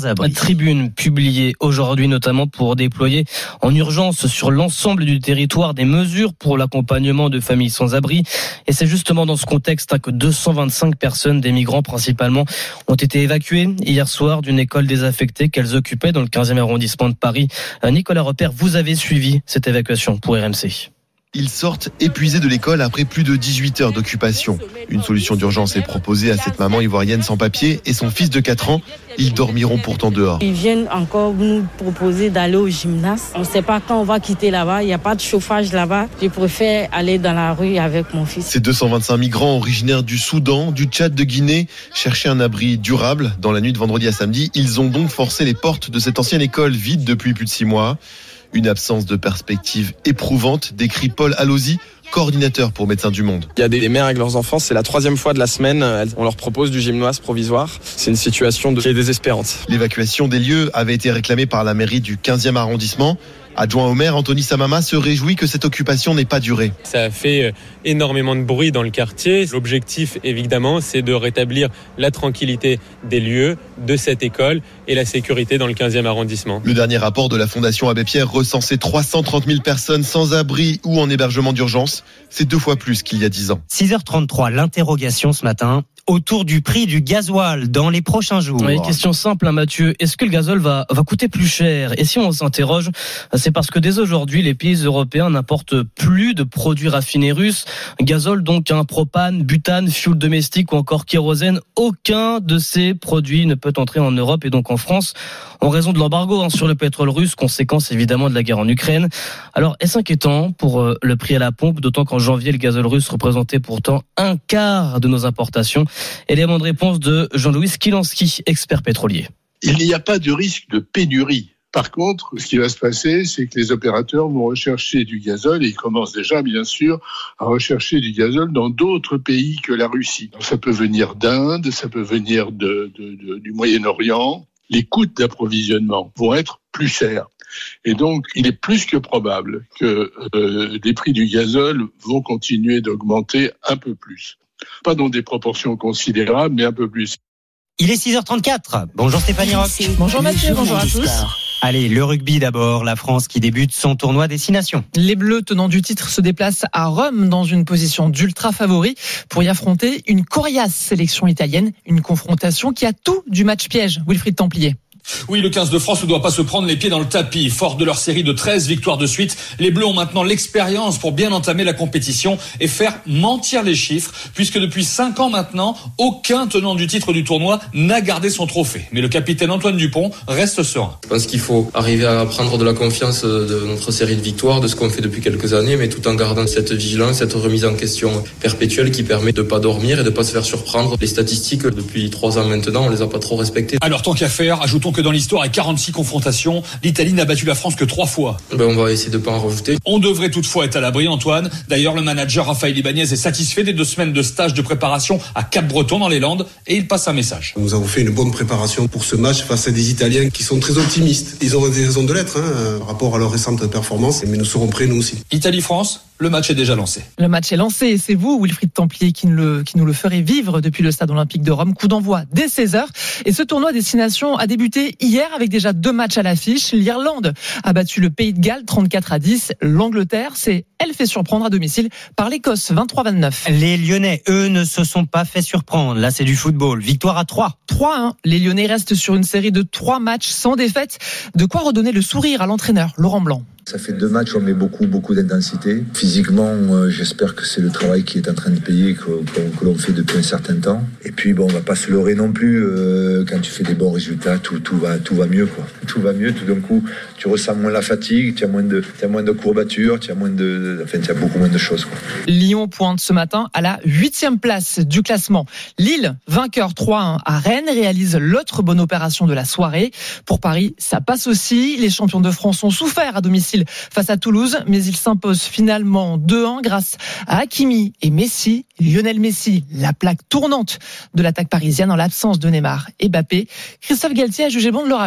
tribune publiée aujourd'hui, notamment pour déployer en urgence sur l'ensemble du territoire des mesures pour l'accompagnement de familles sans abri. Et c'est justement dans ce contexte que deux cent vingt-cinq personnes, des migrants principalement, ont été évacuées hier soir d'une école désaffectée qu'elles occupaient dans le quinzième arrondissement de Paris. Nicolas Repère, vous avez suivi cette évacuation pour R M C. Ils sortent épuisés de l'école après plus de dix-huit heures d'occupation. Une solution d'urgence est proposée à cette maman ivoirienne sans papier et son fils de quatre ans. Ils dormiront pourtant dehors. Ils viennent encore nous proposer d'aller au gymnase. On ne sait pas quand on va quitter là-bas. Il n'y a pas de chauffage là-bas. Je préfère aller dans la rue avec mon fils. Ces deux cent vingt-cinq migrants originaires du Soudan, du Tchad, de Guinée cherchaient un abri durable. Dans la nuit de vendredi à samedi, ils ont donc forcé les portes de cette ancienne école vide depuis plus de six mois. Une absence de perspective éprouvante, décrit Paul Alosi, coordinateur pour Médecins du Monde. Il y a des mères avec leurs enfants, c'est la troisième fois de la semaine, on leur propose du gymnase provisoire. C'est une situation qui est désespérante. L'évacuation des lieux avait été réclamée par la mairie du quinzième arrondissement. Adjoint au maire, Anthony Samama se réjouit que cette occupation n'ait pas duré. Ça a fait énormément de bruit dans le quartier. L'objectif, évidemment, c'est de rétablir la tranquillité des lieux, de cette école et la sécurité dans le quinzième arrondissement. Le dernier rapport de la Fondation Abbé Pierre recensait trois cent trente mille personnes sans abri ou en hébergement d'urgence. C'est deux fois plus qu'il y a dix ans. six heures trente-trois, l'interrogation ce matin autour du prix du gasoil dans les prochains jours. Oui, question simple, hein, Mathieu. Est-ce que le gazole va, va coûter plus cher ? Et si on s'interroge, c'est parce que dès aujourd'hui, les pays européens n'importent plus de produits raffinés russes. Gazole, donc, hein, propane, butane, fioul domestique ou encore kérosène. Aucun de ces produits ne peut entrer en Europe et donc en France en raison de l'embargo hein, sur le pétrole russe, conséquence évidemment de la guerre en Ukraine. Alors, est-ce inquiétant pour euh, le prix à la pompe, d'autant qu'en janvier, le gazole russe représentait pourtant un quart de nos importations. Élément de réponse de Jean-Louis Skilanski, expert pétrolier. Il n'y a pas de risque de pénurie. Par contre, ce qui va se passer, c'est que les opérateurs vont rechercher du gazole, et ils commencent déjà, bien sûr, à rechercher du gazole dans d'autres pays que la Russie. Donc, ça peut venir d'Inde, ça peut venir de, de, de, du Moyen-Orient. Les coûts d'approvisionnement vont être plus chers. Et donc, il est plus que probable que euh, les prix du gazole vont continuer d'augmenter un peu plus. Pas dans des proportions considérables, mais un peu plus. Il est six heures trente-quatre. Bonjour Stéphanie Roch. Bonjour Mathieu, bonjour à tous. Allez, le rugby d'abord. La France qui débute son tournoi Destination. Les Bleus, tenants du titre, se déplacent à Rome dans une position d'ultra favori pour y affronter une coriace sélection italienne. Une confrontation qui a tout du match piège. Wilfried Templier. Oui, le quinze de France ne doit pas se prendre les pieds dans le tapis. Fort de leur série de treize victoires de suite, les Bleus ont maintenant l'expérience pour bien entamer la compétition et faire mentir les chiffres, puisque depuis cinq ans maintenant, aucun tenant du titre du tournoi n'a gardé son trophée. Mais le capitaine Antoine Dupont reste serein. Je pense qu'il faut arriver à prendre de la confiance de notre série de victoires, de ce qu'on fait depuis quelques années, mais tout en gardant cette vigilance, cette remise en question perpétuelle qui permet de ne pas dormir et de ne pas se faire surprendre. Les statistiques, depuis trois ans maintenant, on les a pas trop respectées. Alors tant qu'à faire, ajoutons que dans l'histoire, à quarante-six confrontations, l'Italie n'a battu la France que trois fois. Ben on va essayer de ne pas en rajouter. On devrait toutefois être à l'abri, Antoine. D'ailleurs, le manager Raphaël Ibanez est satisfait des deux semaines de stage de préparation à Cap-Breton dans les Landes et il passe un message. Nous avons fait une bonne préparation pour ce match face à des Italiens qui sont très optimistes. Ils ont des raisons de l'être hein, par rapport à leur récente performance, mais nous serons prêts nous aussi. Italie-France, le match est déjà lancé. Le match est lancé et c'est vous, Wilfried Templier, qui nous, le, qui nous le ferez vivre depuis le stade olympique de Rome. Coup d'envoi dès seize heures. Et ce tournoi Destination a débuté hier avec déjà deux matchs à l'affiche. L'Irlande a battu le Pays de Galles trente-quatre à dix. L'Angleterre s'est, elle, fait surprendre à domicile par l'Écosse vingt-trois à vingt-neuf. Les Lyonnais, eux, ne se sont pas fait surprendre. Là, c'est du football. Victoire à trois. trois à un. Les Lyonnais restent sur une série de trois matchs sans défaite. De quoi redonner le sourire à l'entraîneur Laurent Blanc. Ça fait deux matchs où on met beaucoup, beaucoup d'intensité. Physiquement, euh, j'espère que c'est le travail qui est en train de payer, que, que, que l'on fait depuis un certain temps. Et puis, bon, on va pas se leurrer non plus. Euh, quand tu fais des bons résultats, tout, tout va, tout va mieux, quoi. Tout va mieux. Tout d'un coup, tu ressens moins la fatigue, tu as moins de, tu as moins de courbatures, tu as moins de, de, enfin, tu as beaucoup moins de choses, quoi. Lyon pointe ce matin à la huitième place du classement. Lille, vainqueur trois à un à Rennes, réalise l'autre bonne opération de la soirée. Pour Paris, ça passe aussi. Les champions de France ont souffert à domicile face à Toulouse, mais ils s'imposent finalement deux à un grâce à Hakimi et Messi. Lionel Messi, la plaque tournante de l'attaque parisienne en l'absence de Neymar et Mbappé. Christophe Galtier a jugé bon de le rappeler.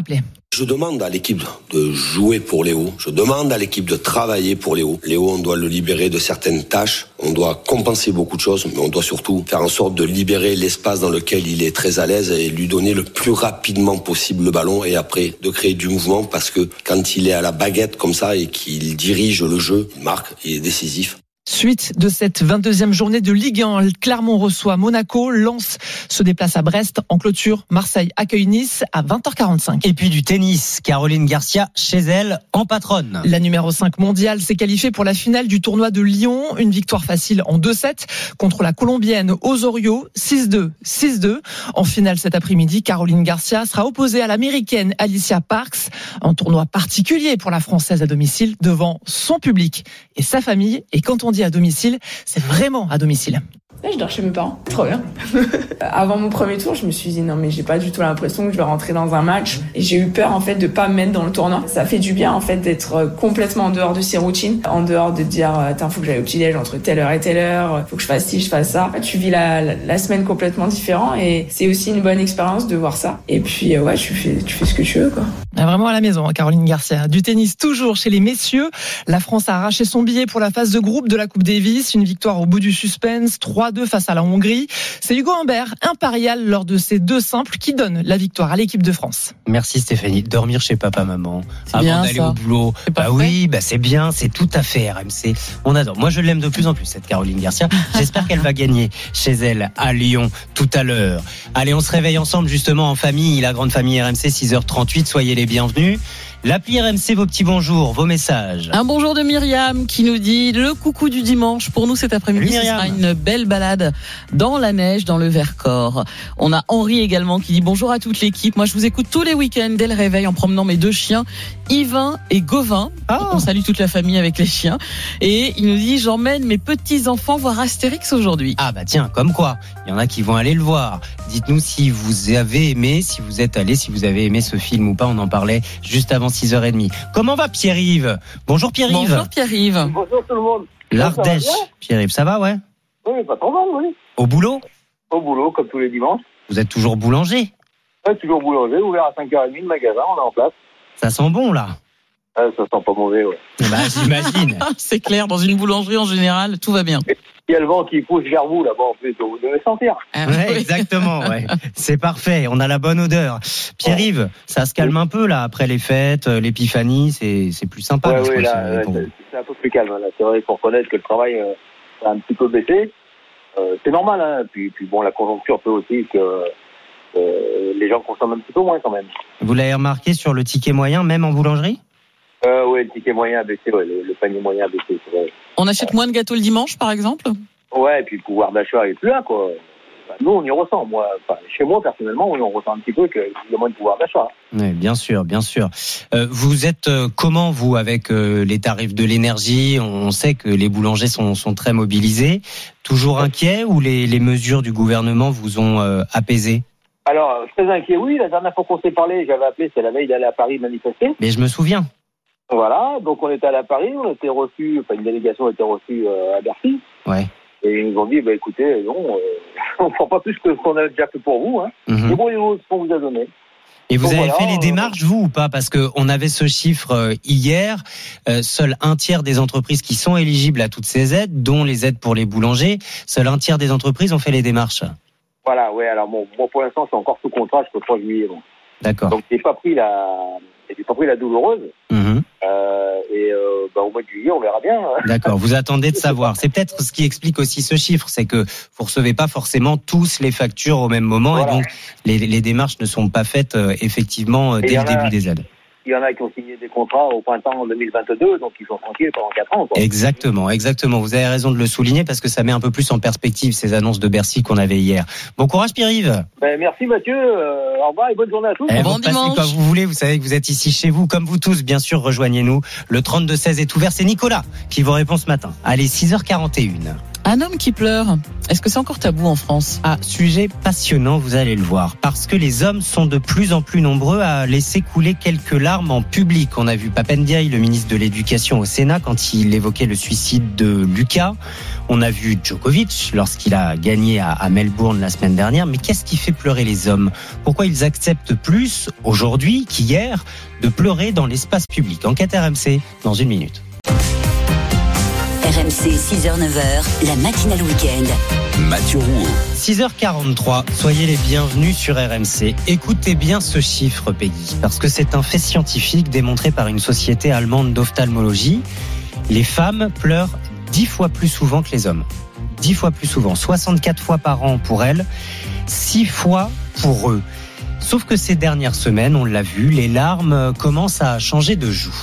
Je demande à l'équipe de jouer pour Léo. Je demande à l'équipe de travailler pour Léo. Léo, on doit le libérer de certaines tâches. On doit compenser beaucoup de choses, mais on doit surtout faire en sorte de libérer l'espace dans lequel il est très à l'aise et lui donner le plus rapidement possible le ballon et après de créer du mouvement parce que quand il est à la baguette comme ça et qu'il dirige le jeu, il marque, il est décisif. Suite de cette vingt-deuxième journée de Ligue un, Clermont reçoit Monaco, Lens se déplace à Brest en clôture, Marseille accueille Nice à vingt heures quarante-cinq. Et puis du tennis, Caroline Garcia chez elle en patronne. La numéro cinq mondiale s'est qualifiée pour la finale du tournoi de Lyon, une victoire facile en deux sept contre la colombienne Osorio, six deux, six deux. En finale cet après-midi, Caroline Garcia sera opposée à l'américaine Alicia Parks, un tournoi particulier pour la française à domicile devant son public et sa famille. Et quand on dit à domicile, c'est vraiment à domicile. Là, je dors chez mes parents. Trop bien. Avant mon premier tour, je me suis dit non, mais j'ai pas du tout l'impression que je vais rentrer dans un match. Et j'ai eu peur, en fait, de pas me mettre dans le tournoi. Ça fait du bien, en fait, d'être complètement en dehors de ces routines. En dehors de dire, attends, faut que j'aille au petit-déj entre telle heure et telle heure. Faut que je fasse ci, je fasse ça. Tu vis la, la, la semaine complètement différent. Et c'est aussi une bonne expérience de voir ça. Et puis, ouais, tu fais, tu fais ce que tu veux, quoi. Vraiment à la maison, Caroline Garcia. Du tennis toujours chez les messieurs. La France a arraché son billet pour la phase de groupe de la Coupe Davis. Une victoire au bout du suspense. trois deux face à la Hongrie. C'est Hugo Humbert, impérial lors de ces deux simples, qui donne la victoire à l'équipe de France. Merci Stéphanie. Dormir chez papa, maman, c'est avant bien, d'aller ça. au boulot. Bah oui, bah c'est bien, c'est tout à fait R M C. On adore. Moi, je l'aime de plus en plus, cette Caroline Garcia. J'espère qu'elle va gagner chez elle à Lyon tout à l'heure. Allez, on se réveille ensemble justement en famille, la grande famille R M C, six heures trente-huit. Soyez les bienvenus. L'appli R M C, vos petits bonjours, vos messages. Un bonjour de Myriam qui nous dit le coucou du dimanche. Pour nous cet après-midi, ce sera une belle balade dans la neige, dans le Vercors. On a Henri également qui dit bonjour à toute l'équipe. Moi, je vous écoute tous les week-ends dès le réveil en promenant mes deux chiens, Yvain et Gauvin. Oh. On salue toute la famille avec les chiens. Et il nous dit j'emmène mes petits-enfants voir Astérix aujourd'hui. Ah bah tiens, comme quoi, il y en a qui vont aller le voir. Dites-nous si vous avez aimé, si vous êtes allé, si vous avez aimé ce film ou pas. On en parlait juste avant six heures trente. Comment va Pierre-Yves ? Bonjour Pierre-Yves. Bonjour Pierre-Yves. Bonjour tout le monde. L'Ardèche. Pierre-Yves, ça va, ouais ? Oui, pas trop mal, oui. Au boulot ? Au boulot, comme tous les dimanches. Vous êtes toujours boulanger ? Oui, toujours boulanger, ouvert à cinq heures trente, le magasin, on est en place. Ça sent bon, là ? euh, Ça sent pas mauvais, ouais. Bah, j'imagine. C'est clair, dans une boulangerie en général, tout va bien. Il y a le vent qui pousse vers vous, là-bas, en plus, vous devez sentir. Ouais, exactement, ouais. C'est parfait, on a la bonne odeur. Pierre-Yves, ça se calme un peu, là, après les fêtes, l'épiphanie, c'est, c'est plus sympa. Ouais, oui, là, là c'est, c'est un peu plus calme. Là. C'est vrai qu'il faut reconnaître que le travail euh, a un petit peu baissé. Euh, c'est normal, hein. Puis, puis bon, la conjoncture peut aussi que euh, les gens consomment un petit peu moins, quand même. Vous l'avez remarqué sur le ticket moyen, même en boulangerie ? Euh, oui, le ticket moyen a baissé, ouais, le, le panier moyen a baissé, c'est vrai. On achète moins de gâteaux le dimanche, par exemple ? Ouais, et puis le pouvoir d'achat est plus là, quoi. Enfin, nous, on y ressent. Moi, enfin, chez moi, personnellement, on ressent un petit peu qu'il y a moins de pouvoir d'achat. Oui, bien sûr, bien sûr. Euh, vous êtes euh, comment, vous, avec euh, les tarifs de l'énergie ? On sait que les boulangers sont, sont très mobilisés. Toujours inquiets ou les, les mesures du gouvernement vous ont euh, apaisé ? Alors, très inquiet, oui. La dernière fois qu'on s'est parlé, j'avais appelé, c'est la veille d'aller à Paris manifester. Mais je me souviens. Voilà, donc on était allé à Paris, on était reçus, enfin une délégation a été reçue euh, à Bercy. Ouais. Et ils nous ont dit, bah écoutez, non, euh, on ne prend pas plus que ce qu'on a déjà fait pour vous. Hein. Mm-hmm. Débrouillez-vous ce qu'on vous a donné. Et vous donc, avez voilà, fait les démarches, vous, ou pas ? Parce qu'on avait ce chiffre euh, hier, euh, seul un tiers des entreprises qui sont éligibles à toutes ces aides, dont les aides pour les boulangers, seul un tiers des entreprises ont fait les démarches. Voilà, ouais, alors bon, moi pour l'instant, c'est encore sous contrat jusqu'au trois juillet. Bon. D'accord. Donc j'ai pas pris la, j'ai pas pris la douloureuse. Mmh. Euh, et euh, bah, au mois de juillet, on verra bien. Hein. D'accord. Vous attendez de savoir. C'est peut-être ce qui explique aussi ce chiffre, c'est que vous recevez pas forcément tous les factures au même moment, voilà. Et donc les, les démarches ne sont pas faites euh, effectivement euh, dès le début a, des aides. Il y en a qui ont signé des contrats au printemps deux mille vingt-deux, donc ils sont tranquilles pendant quatre ans. Quoi. Exactement, exactement. Vous avez raison de le souligner parce que ça met un peu plus en perspective ces annonces de Bercy qu'on avait hier. Bon courage Pierre-Yves. Ben, merci Mathieu, euh, au revoir et bonne journée à tous. Eh, bon vous dimanche. Passez quand vous voulez, vous savez que vous êtes ici chez vous, comme vous tous, bien sûr, rejoignez-nous. Le trente-deux seize est ouvert, c'est Nicolas qui vous répond ce matin. Allez, six heures quarante et une. Un homme qui pleure, est-ce que c'est encore tabou en France ? Ah, sujet passionnant, vous allez le voir. Parce que les hommes sont de plus en plus nombreux à laisser couler quelques larmes en public. On a vu Pap Ndiaye, le ministre de l'Éducation au Sénat, quand il évoquait le suicide de Lucas. On a vu Djokovic lorsqu'il a gagné à Melbourne la semaine dernière. Mais qu'est-ce qui fait pleurer les hommes ? Pourquoi ils acceptent plus aujourd'hui qu'hier de pleurer dans l'espace public ? Enquête R M C dans une minute. R M C, six heures neuf heures, la matinale week-end. Mathieu Rouault. six heures quarante-trois, soyez les bienvenus sur R M C. Écoutez bien ce chiffre, Peggy, parce que c'est un fait scientifique démontré par une société allemande d'ophtalmologie. Les femmes pleurent dix fois plus souvent que les hommes. dix fois plus souvent, soixante-quatre fois par an pour elles, six fois pour eux. Sauf que ces dernières semaines, on l'a vu, les larmes commencent à changer de joue.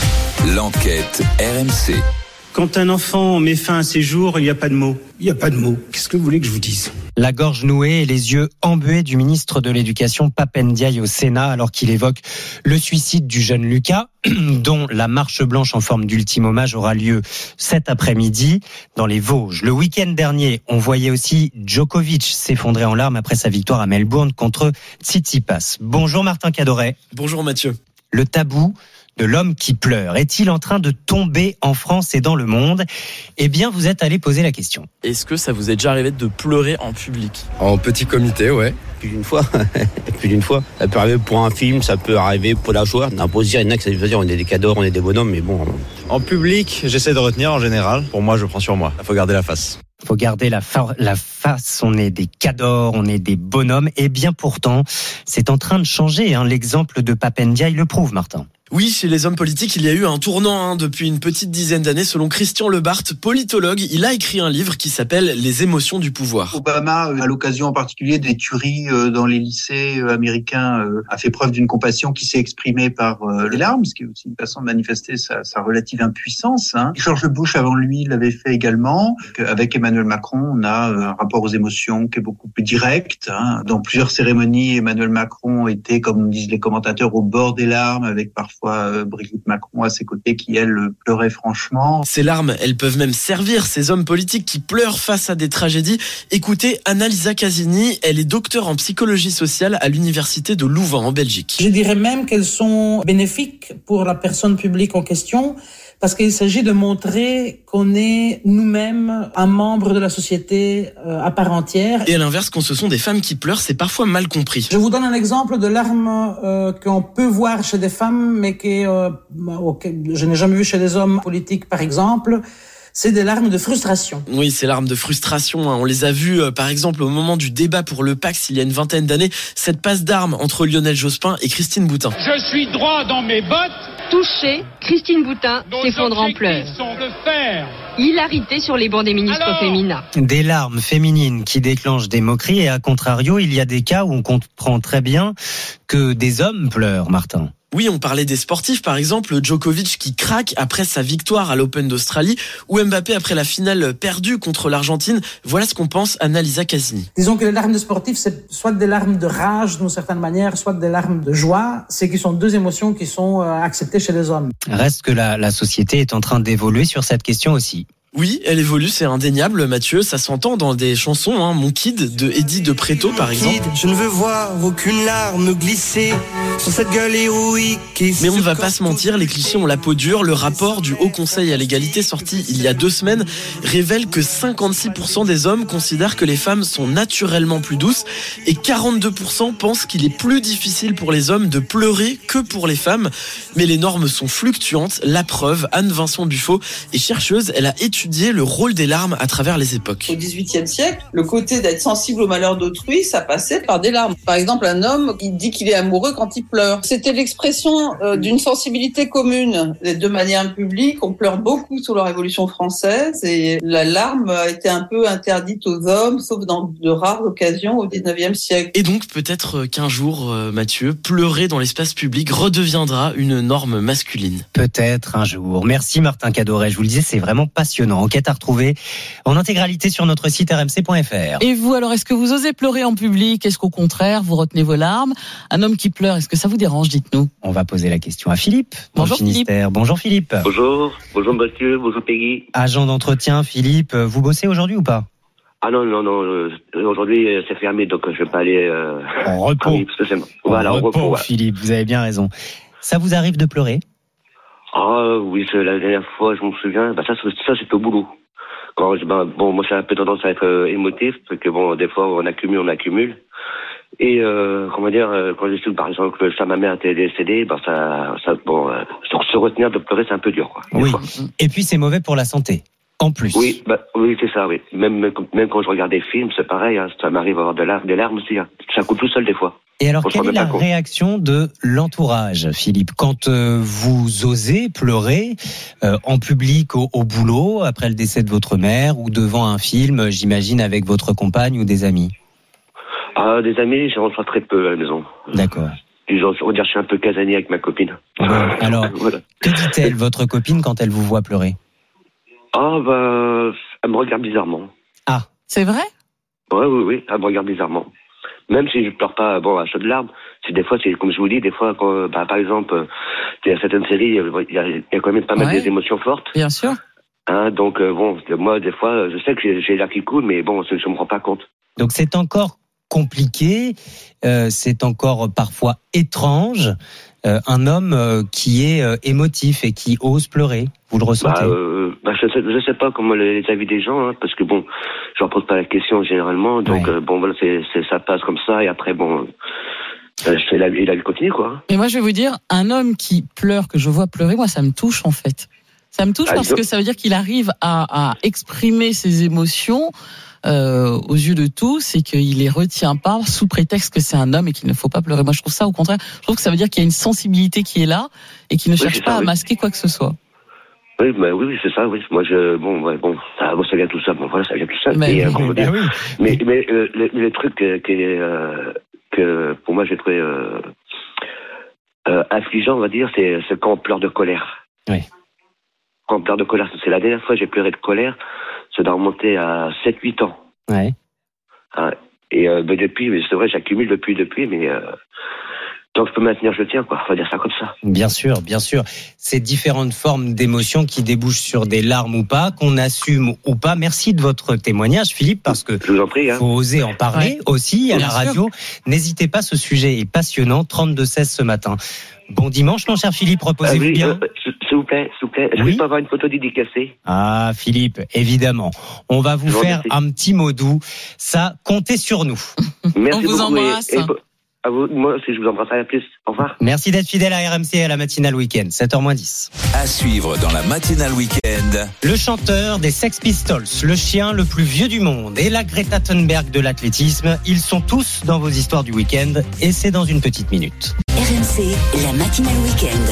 L'enquête R M C. Quand un enfant met fin à ses jours, il n'y a pas de mots. Il n'y a pas de mots. Qu'est-ce que vous voulez que je vous dise ? La gorge nouée et les yeux embués du ministre de l'Éducation Pap Ndiaye au Sénat alors qu'il évoque le suicide du jeune Lucas, dont la marche blanche en forme d'ultime hommage aura lieu cet après-midi dans les Vosges. Le week-end dernier, on voyait aussi Djokovic s'effondrer en larmes après sa victoire à Melbourne contre Tsitsipas. Bonjour Martin Cadoret. Bonjour Mathieu. Le tabou de l'homme qui pleure est-il en train de tomber en France et dans le monde ? Eh bien, vous êtes allé poser la question. Est-ce que ça vous est déjà arrivé de pleurer en public ? En petit comité, ouais. Plus d'une fois, plus d'une fois. Ça peut arriver pour un film, ça peut arriver pour la joie. On peut se dire, il y en a qui veut dire, on est des cadors, on est des bonhommes, mais bon. En public, j'essaie de retenir en général. Pour moi, je prends sur moi. Il faut garder la face. Il faut garder la, fa- la face, on est des cadors, on est des bonhommes. Et bien pourtant, c'est en train de changer. Hein. L'exemple de Pap Ndiaye le prouve, Martin. Oui, chez les hommes politiques, il y a eu un tournant hein, depuis une petite dizaine d'années. Selon Christian Lebart, politologue, il a écrit un livre qui s'appelle « Les émotions du pouvoir ». Obama, à l'occasion en particulier des tueries dans les lycées américains, a fait preuve d'une compassion qui s'est exprimée par les larmes, ce qui est aussi une façon de manifester sa, sa relative impuissance. Hein. George Bush, avant lui, l'avait fait également. Avec Emmanuel Macron, on a un rapport aux émotions qui est beaucoup plus direct. Hein. Dans plusieurs cérémonies, Emmanuel Macron était, comme disent les commentateurs, au bord des larmes, avec parfois Fois Brigitte Macron à ses côtés qui, elle, pleurait franchement. Ces larmes, elles peuvent même servir ces hommes politiques qui pleurent face à des tragédies. Écoutez Annalisa Casini, elle est docteure en psychologie sociale à l'université de Louvain en Belgique. Je dirais même qu'elles sont bénéfiques pour la personne publique en question, parce qu'il s'agit de montrer qu'on est nous-mêmes un membre de la société euh, à part entière. Et à l'inverse, quand ce sont des femmes qui pleurent, c'est parfois mal compris. Je vous donne un exemple de larmes euh, qu'on peut voir chez des femmes, mais que euh, okay, je n'ai jamais vu chez des hommes politiques, par exemple. C'est des larmes de frustration. Oui, ces larmes de frustration, hein. On les a vues, euh, par exemple, au moment du débat pour le Pacs, il y a une vingtaine d'années, cette passe d'armes entre Lionel Jospin et Christine Boutin. Je suis droit dans mes bottes. Touchée, Christine Boutin s'effondre en pleurs. Hilarité sur les bancs des ministres Alors féminins. Des larmes féminines qui déclenchent des moqueries et à contrario, il y a des cas où on comprend très bien que des hommes pleurent, Martin. Oui, on parlait des sportifs, par exemple, Djokovic qui craque après sa victoire à l'Open d'Australie ou Mbappé après la finale perdue contre l'Argentine. Voilà ce qu'on pense Annalisa Casini. Disons que les larmes de sportifs, c'est soit des larmes de rage d'une certaine manière, soit des larmes de joie. C'est qui sont deux émotions qui sont acceptées chez les hommes. Reste que la, la société est en train d'évoluer sur cette question aussi. Oui, elle évolue, c'est indéniable, Mathieu. Ça s'entend dans des chansons, hein. Mon Kid de Eddie de Préto, par exemple. Je ne veux voir aucune larme glisser sur cette gueule héroïque. Mais on ne va pas se mentir, les clichés ont la peau dure. Le rapport du Haut Conseil à l'égalité sorti il y a deux semaines révèle que cinquante-six pour cent des hommes considèrent que les femmes sont naturellement plus douces et quarante-deux pour cent pensent qu'il est plus difficile pour les hommes de pleurer que pour les femmes. Mais les normes sont fluctuantes. La preuve, Anne Vincent Buffo est chercheuse. Elle a étudié le rôle des larmes à travers les époques. Au dix-huitième siècle, le côté d'être sensible au malheur d'autrui, ça passait par des larmes. Par exemple, un homme, il dit qu'il est amoureux quand il pleure. C'était l'expression euh, d'une sensibilité commune. De manière publique, on pleure beaucoup sous la Révolution française et la larme a été un peu interdite aux hommes, sauf dans de rares occasions au dix-neuvième siècle. Et donc, peut-être qu'un jour, euh, Mathieu, pleurer dans l'espace public redeviendra une norme masculine. Peut-être un jour. Merci Martin Cadoret. Je vous le disais, c'est vraiment passionnant. passionnant. Enquête à retrouver en intégralité sur notre site r m c point f r. Et vous, alors, est-ce que vous osez pleurer en public? Est-ce qu'au contraire, vous retenez vos larmes? Un homme qui pleure, est-ce que ça vous dérange? Dites-nous. On va poser la question à Philippe. Bonjour Philippe. Bonjour Philippe. Bonjour. Bonjour Mathieu. Bonjour Peggy. Agent d'entretien, Philippe. Vous bossez aujourd'hui ou pas? Ah non, non, non. Euh, aujourd'hui, euh, c'est fermé, donc euh, je vais pas aller... Euh, en repos. Oui, spécialement. Voilà, en en repos, repos. Ouais. Philippe, vous avez bien raison. Ça vous arrive de pleurer? Ah oui, c'est la dernière fois, je me souviens, bah, ça, ça c'est au boulot. Quand je, bah, bon, moi, j'ai un peu tendance à être euh, émotif, parce que bon, des fois, on accumule, on accumule. Et euh, comment dire, euh, quand je suis, par exemple, que ça, ma mère était décédée, bah, ça, ça, bon, euh, se, se retenir de pleurer, c'est un peu dur, quoi. Oui. Fois. Et puis, c'est mauvais pour la santé. En plus. Oui, bah, oui, c'est ça, oui. Même, même quand je regarde des films, c'est pareil, hein, ça m'arrive à avoir de larmes, des larmes aussi, hein. Ça coule tout seul des fois. Et alors, on quelle est la réaction de l'entourage, Philippe, quand euh, vous osez pleurer euh, en public, au, au boulot, après le décès de votre mère, ou devant un film, j'imagine, avec votre compagne ou des amis? Ah, des amis, j'en reçois très peu à la maison. D'accord. Disons, on va dire, je suis un peu casanier avec ma copine. Bon, alors, voilà. Que dit-elle, votre copine, quand elle vous voit pleurer? Ah, bah, elle me regarde bizarrement. Ah. C'est vrai? Oui, oui, oui, elle me regarde bizarrement. Même si je pleure pas, bon, à chaudes larmes, c'est des fois, c'est comme je vous dis, des fois, quand, bah, par exemple, il y a certaines séries, il y a, il y a quand même pas mal ouais. d'émotions fortes. Bien sûr. Hein, donc, euh, bon, moi, des fois, je sais que j'ai, j'ai l'air qui coule, mais bon, je me rends pas compte. Donc, c'est encore compliqué, euh, c'est encore parfois étrange, euh, un homme euh, qui est euh, émotif et qui ose pleurer. Vous le ressentez? Bah, euh, bah, je, sais, je sais pas comment les, les avis des gens, hein, parce que bon, je leur pose pas la question généralement, donc ouais. euh, bon voilà, c'est, c'est ça passe comme ça et après bon, euh, c'est la, la vie continue quoi. Et moi je vais vous dire, un homme qui pleure, que je vois pleurer, moi ça me touche en fait. Ça me touche ah, parce que ça veut dire qu'il arrive à, à exprimer ses émotions euh, aux yeux de tous et qu'il les retient pas sous prétexte que c'est un homme et qu'il ne faut pas pleurer. Moi je trouve ça au contraire, je trouve que ça veut dire qu'il y a une sensibilité qui est là et qu'il ne oui, cherche pas ça, à oui. masquer quoi que ce soit. Oui, bah oui, oui, c'est ça, oui. Moi, je, bon, ouais, bon, ça, bon, ça vient tout ça, bon, voilà, ça vient tout ça. Mais, et, euh, oui, bah oui. mais, mais, euh, le, le truc que, que, euh, que, pour moi, j'ai trouvé, euh, euh, affligeant, on va dire, c'est, c'est quand on pleure de colère. Oui. Quand on pleure de colère, c'est la dernière fois que j'ai pleuré de colère, ça doit remonter à sept huit ans. Ouais. Hein, et, euh, mais depuis, mais c'est vrai, j'accumule depuis, depuis, mais, euh, tant que je peux maintenir, je tiens, quoi. On va dire ça comme ça. Bien sûr, bien sûr. Ces différentes formes d'émotions qui débouchent sur des larmes ou pas, qu'on assume ou pas. Merci de votre témoignage, Philippe, parce que je vous en prie, hein. faut oser en parler ouais. aussi à bien la radio. Sûr. N'hésitez pas, ce sujet est passionnant. trente-deux seize ce matin. Bon dimanche, mon cher Philippe, reposez-vous ah oui, bien. Euh, s'il vous plaît, s'il vous plaît, est-ce oui. que je peux avoir une photo dédicacée? Ah, Philippe, évidemment. On va vous je faire vous un petit mot doux. Ça, comptez sur nous. Merci On vous beaucoup embrasse. Et, et, à vous, moi aussi, je vous embrasse. À plus. Au revoir. Merci d'être fidèle à R M C et à la matinale week-end. sept heures moins dix. À suivre dans la matinale week-end. Le chanteur des Sex Pistols, le chien le plus vieux du monde et la Greta Thunberg de l'athlétisme. Ils sont tous dans vos histoires du week-end et c'est dans une petite minute. R M C, la matinale week-end.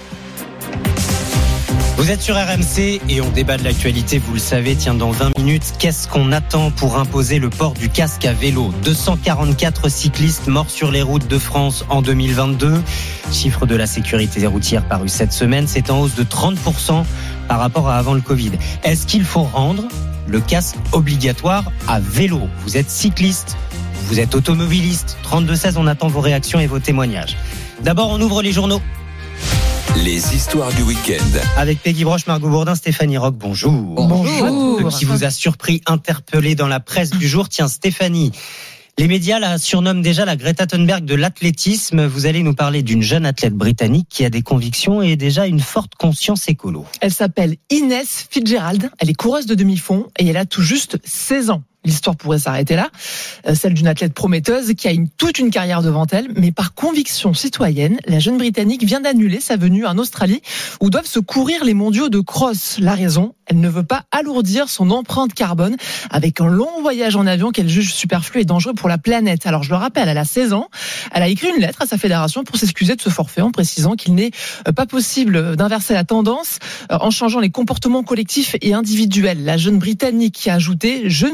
Vous êtes sur R M C et on débat de l'actualité, vous le savez, tiens, dans vingt minutes, qu'est-ce qu'on attend pour imposer le port du casque à vélo? deux cent quarante-quatre cyclistes morts sur les routes de France en deux mille vingt-deux. Chiffre de la sécurité routière paru cette semaine, c'est en hausse de trente pour cent par rapport à avant le Covid. Est-ce qu'il faut rendre le casque obligatoire à vélo? Vous êtes cycliste, vous êtes automobiliste, trente-deux seize, on attend vos réactions et vos témoignages. D'abord, on ouvre les journaux. Les histoires du week-end. Avec Peggy Broche, Margot Bourdin, Stéphanie Roch, bonjour. Bonjour. Qui vous a surpris, interpellé dans la presse du jour. Tiens, Stéphanie, les médias la surnomment déjà la Greta Thunberg de l'athlétisme. Vous allez nous parler d'une jeune athlète britannique qui a des convictions et déjà une forte conscience écolo. Elle s'appelle Inès Fitzgerald, elle est coureuse de demi-fond et elle a tout juste seize ans. L'histoire pourrait s'arrêter là, celle d'une athlète prometteuse qui a une, toute une carrière devant elle, mais par conviction citoyenne, la jeune Britannique vient d'annuler sa venue en Australie où doivent se courir les mondiaux de cross. La raison, elle ne veut pas alourdir son empreinte carbone avec un long voyage en avion qu'elle juge superflu et dangereux pour la planète. Alors je le rappelle, elle a seize ans, elle a écrit une lettre à sa fédération pour s'excuser de ce forfait en précisant qu'il n'est pas possible d'inverser la tendance en changeant les comportements collectifs et individuels. La jeune Britannique qui a ajouté « Je ne serai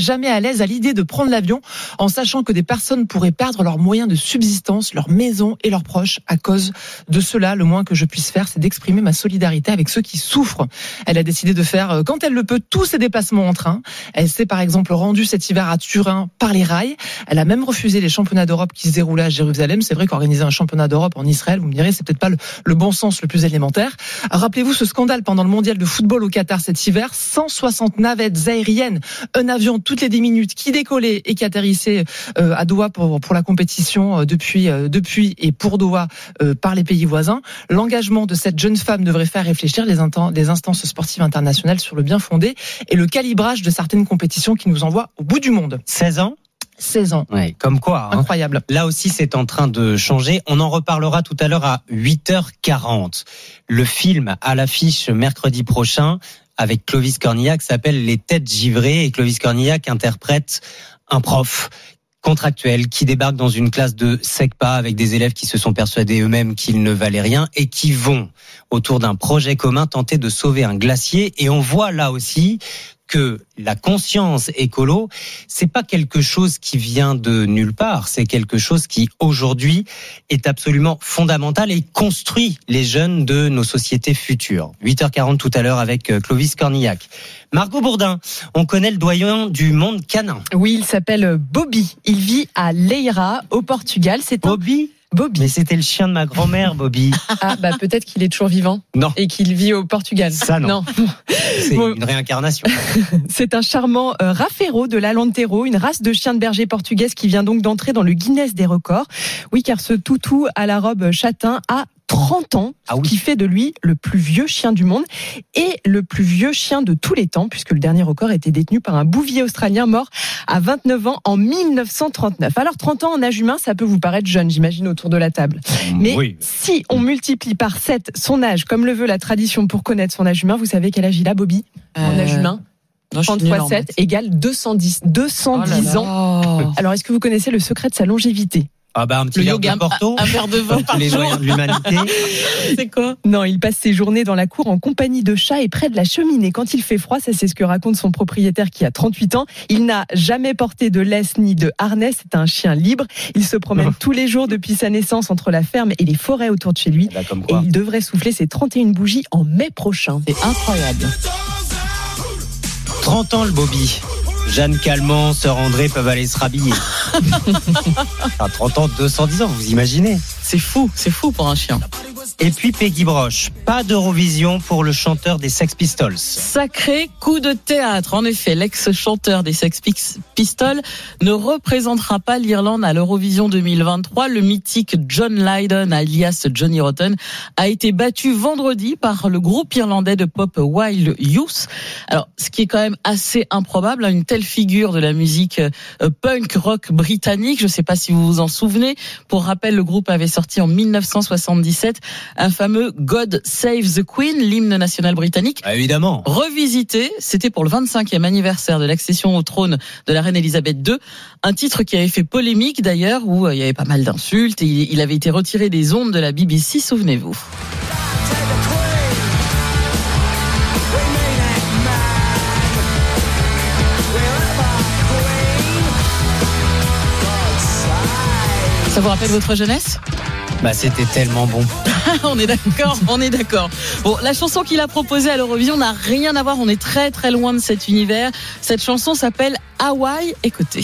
jamais à l'aise à l'idée de prendre l'avion en sachant que des personnes pourraient perdre leurs moyens de subsistance, leur maison et leurs proches à cause de cela. Le moins que je puisse faire, c'est d'exprimer ma solidarité avec ceux qui souffrent. Elle a décidé de faire, quand elle le peut, tous ses déplacements en train. Elle s'est par exemple rendue cet hiver à Turin par les rails. Elle a même refusé les championnats d'Europe qui se déroulaient à Jérusalem. C'est vrai qu'organiser un championnat d'Europe en Israël, vous me direz, c'est peut-être pas le, le bon sens le plus élémentaire. Rappelez-vous ce scandale pendant le mondial de football au Qatar cet hiver. cent soixante navettes aériennes, un avion toutes les dix minutes qui décollait et qui atterrissait euh, à Doha pour, pour la compétition euh, depuis, euh, depuis et pour Doha euh, par les pays voisins. L'engagement de cette jeune femme devrait faire réfléchir les, inten- les instances sportives internationales sur le bien fondé et le calibrage de certaines compétitions qui nous envoient au bout du monde. seize ans seize ans. Ouais, comme quoi. Hein. Incroyable. Là aussi, c'est en train de changer. On en reparlera tout à l'heure à huit heures quarante. Le film à l'affiche mercredi prochain avec Clovis Cornillac s'appelle Les Têtes Givrées et Clovis Cornillac interprète un prof contractuel qui débarque dans une classe de SECPA avec des élèves qui se sont persuadés eux-mêmes qu'ils ne valaient rien et qui vont, autour d'un projet commun, tenter de sauver un glacier. Et on voit là aussi que la conscience écolo, c'est pas quelque chose qui vient de nulle part, c'est quelque chose qui aujourd'hui est absolument fondamental et construit les jeunes de nos sociétés futures. huit heures quarante tout à l'heure avec Clovis Cornillac. Margot Bourdin, on connaît le doyen du monde canin. Oui, il s'appelle Bobby. Il vit à Leiria, au Portugal. C'est un... Bobby Bobby. Mais c'était le chien de ma grand-mère, Bobby. Ah, bah peut-être qu'il est toujours vivant. Non. Et qu'il vit au Portugal. Ça, non. non. C'est bon. Une réincarnation. C'est un charmant euh, Rafeiro de l'Alentejo, une race de chien de berger portugaise qui vient donc d'entrer dans le Guinness des records. Oui, car ce toutou à la robe châtain a trente ans, ah oui. qui fait de lui le plus vieux chien du monde et le plus vieux chien de tous les temps, puisque le dernier record était détenu par un bouvier australien mort à vingt-neuf ans en mille neuf cent trente-neuf. Alors trente ans en âge humain, ça peut vous paraître jeune, j'imagine, autour de la table. Mais oui. si on multiplie par sept son âge, comme le veut la tradition pour connaître son âge humain, vous savez quel âge il a, Bobby, euh... en âge humain? trente fois sept égale deux cent dix. deux cent dix oh là là. ans. Alors, est-ce que vous connaissez le secret de sa longévité? Ah bah un petit verre de Porto, un verre de vin par les doyens de l'humanité. C'est quoi? Non, il passe ses journées dans la cour en compagnie de chats et près de la cheminée. Quand il fait froid, ça c'est ce que raconte son propriétaire qui a trente-huit ans. Il n'a jamais porté de laisse ni de harnais, c'est un chien libre. Il se promène tous les jours depuis sa naissance entre la ferme et les forêts autour de chez lui. Bah, et il devrait souffler ses trente et une bougies en mai prochain. C'est incroyable. trente ans le Bobby. Jeanne Calment, Sœur André peuvent aller se rhabiller. À trente ans, deux cent dix ans, vous imaginez? C'est fou, c'est fou pour un chien. Et puis Peggy Broche, pas d'Eurovision pour le chanteur des Sex Pistols. Sacré coup de théâtre. En effet, l'ex-chanteur des Sex Pistols ne représentera pas l'Irlande à l'Eurovision deux mille vingt-trois. Le mythique John Lydon, alias Johnny Rotten, a été battu vendredi par le groupe irlandais de pop Wild Youth. Alors, ce qui est quand même assez improbable, une telle figure de la musique punk rock britannique. Je ne sais pas si vous vous en souvenez. Pour rappel, le groupe avait sorti en mille neuf cent soixante-dix-sept un fameux God Save the Queen, l'hymne national britannique. Ah, évidemment. Revisité, c'était pour le vingt-cinquième anniversaire de l'accession au trône de la reine Elisabeth deux. Un titre qui avait fait polémique d'ailleurs, où il y avait pas mal d'insultes et il avait été retiré des ondes de la B B C, souvenez-vous. Ça vous rappelle votre jeunesse ? Bah, c'était tellement bon. On est d'accord, on est d'accord. Bon, la chanson qu'il a proposée à l'Eurovision n'a rien à voir. On est très très loin de cet univers. Cette chanson s'appelle Hawaii. Écoutez.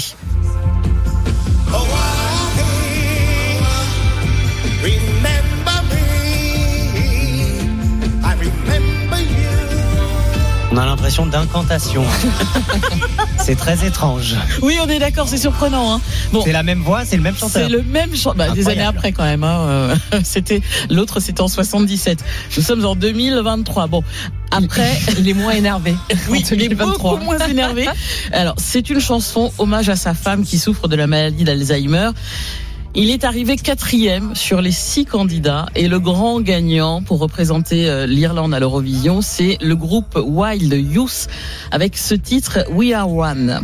On a l'impression d'incantation. C'est très étrange. Oui, on est d'accord, c'est surprenant. Hein. Bon, c'est la même voix, c'est le même chanteur. C'est le même chanteur. Bah, des années après quand même. Hein. C'était l'autre, c'était en soixante-dix-sept. Nous sommes en deux mille vingt-trois. Bon, après, il est moins énervé. Oui, il est beaucoup moins énervé. Alors, c'est une chanson hommage à sa femme qui souffre de la maladie d'Alzheimer. Il est arrivé quatrième sur les six candidats et le grand gagnant pour représenter l'Irlande à l'Eurovision, c'est le groupe Wild Youth avec ce titre We Are One.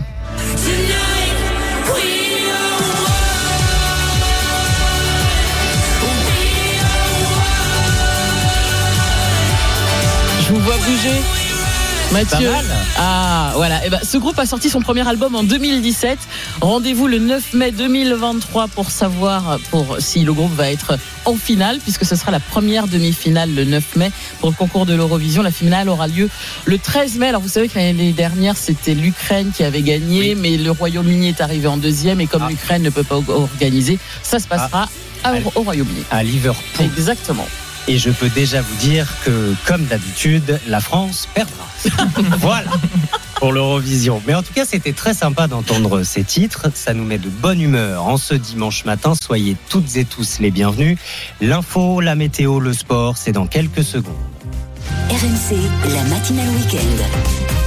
Je vous vois bouger. Mathieu. Ah, voilà. Et ben, ce groupe a sorti son premier album en deux mille dix-sept. Rendez-vous le neuf mai deux mille vingt-trois pour savoir pour si le groupe va être en finale, puisque ce sera la première demi-finale le neuf mai pour le concours de l'Eurovision. La finale aura lieu le treize mai. Alors, vous savez que l'année dernière, c'était l'Ukraine qui avait gagné, oui. mais le Royaume-Uni est arrivé en deuxième, et comme ah. l'Ukraine ne peut pas organiser, ça se passera ah. au Royaume-Uni. À Liverpool. Exactement. Et je peux déjà vous dire que, comme d'habitude, la France perdra. Voilà pour l'Eurovision. Mais en tout cas, c'était très sympa d'entendre ces titres. Ça nous met de bonne humeur en ce dimanche matin. Soyez toutes et tous les bienvenus. L'info, la météo, le sport, c'est dans quelques secondes. R M C, la matinale week-end.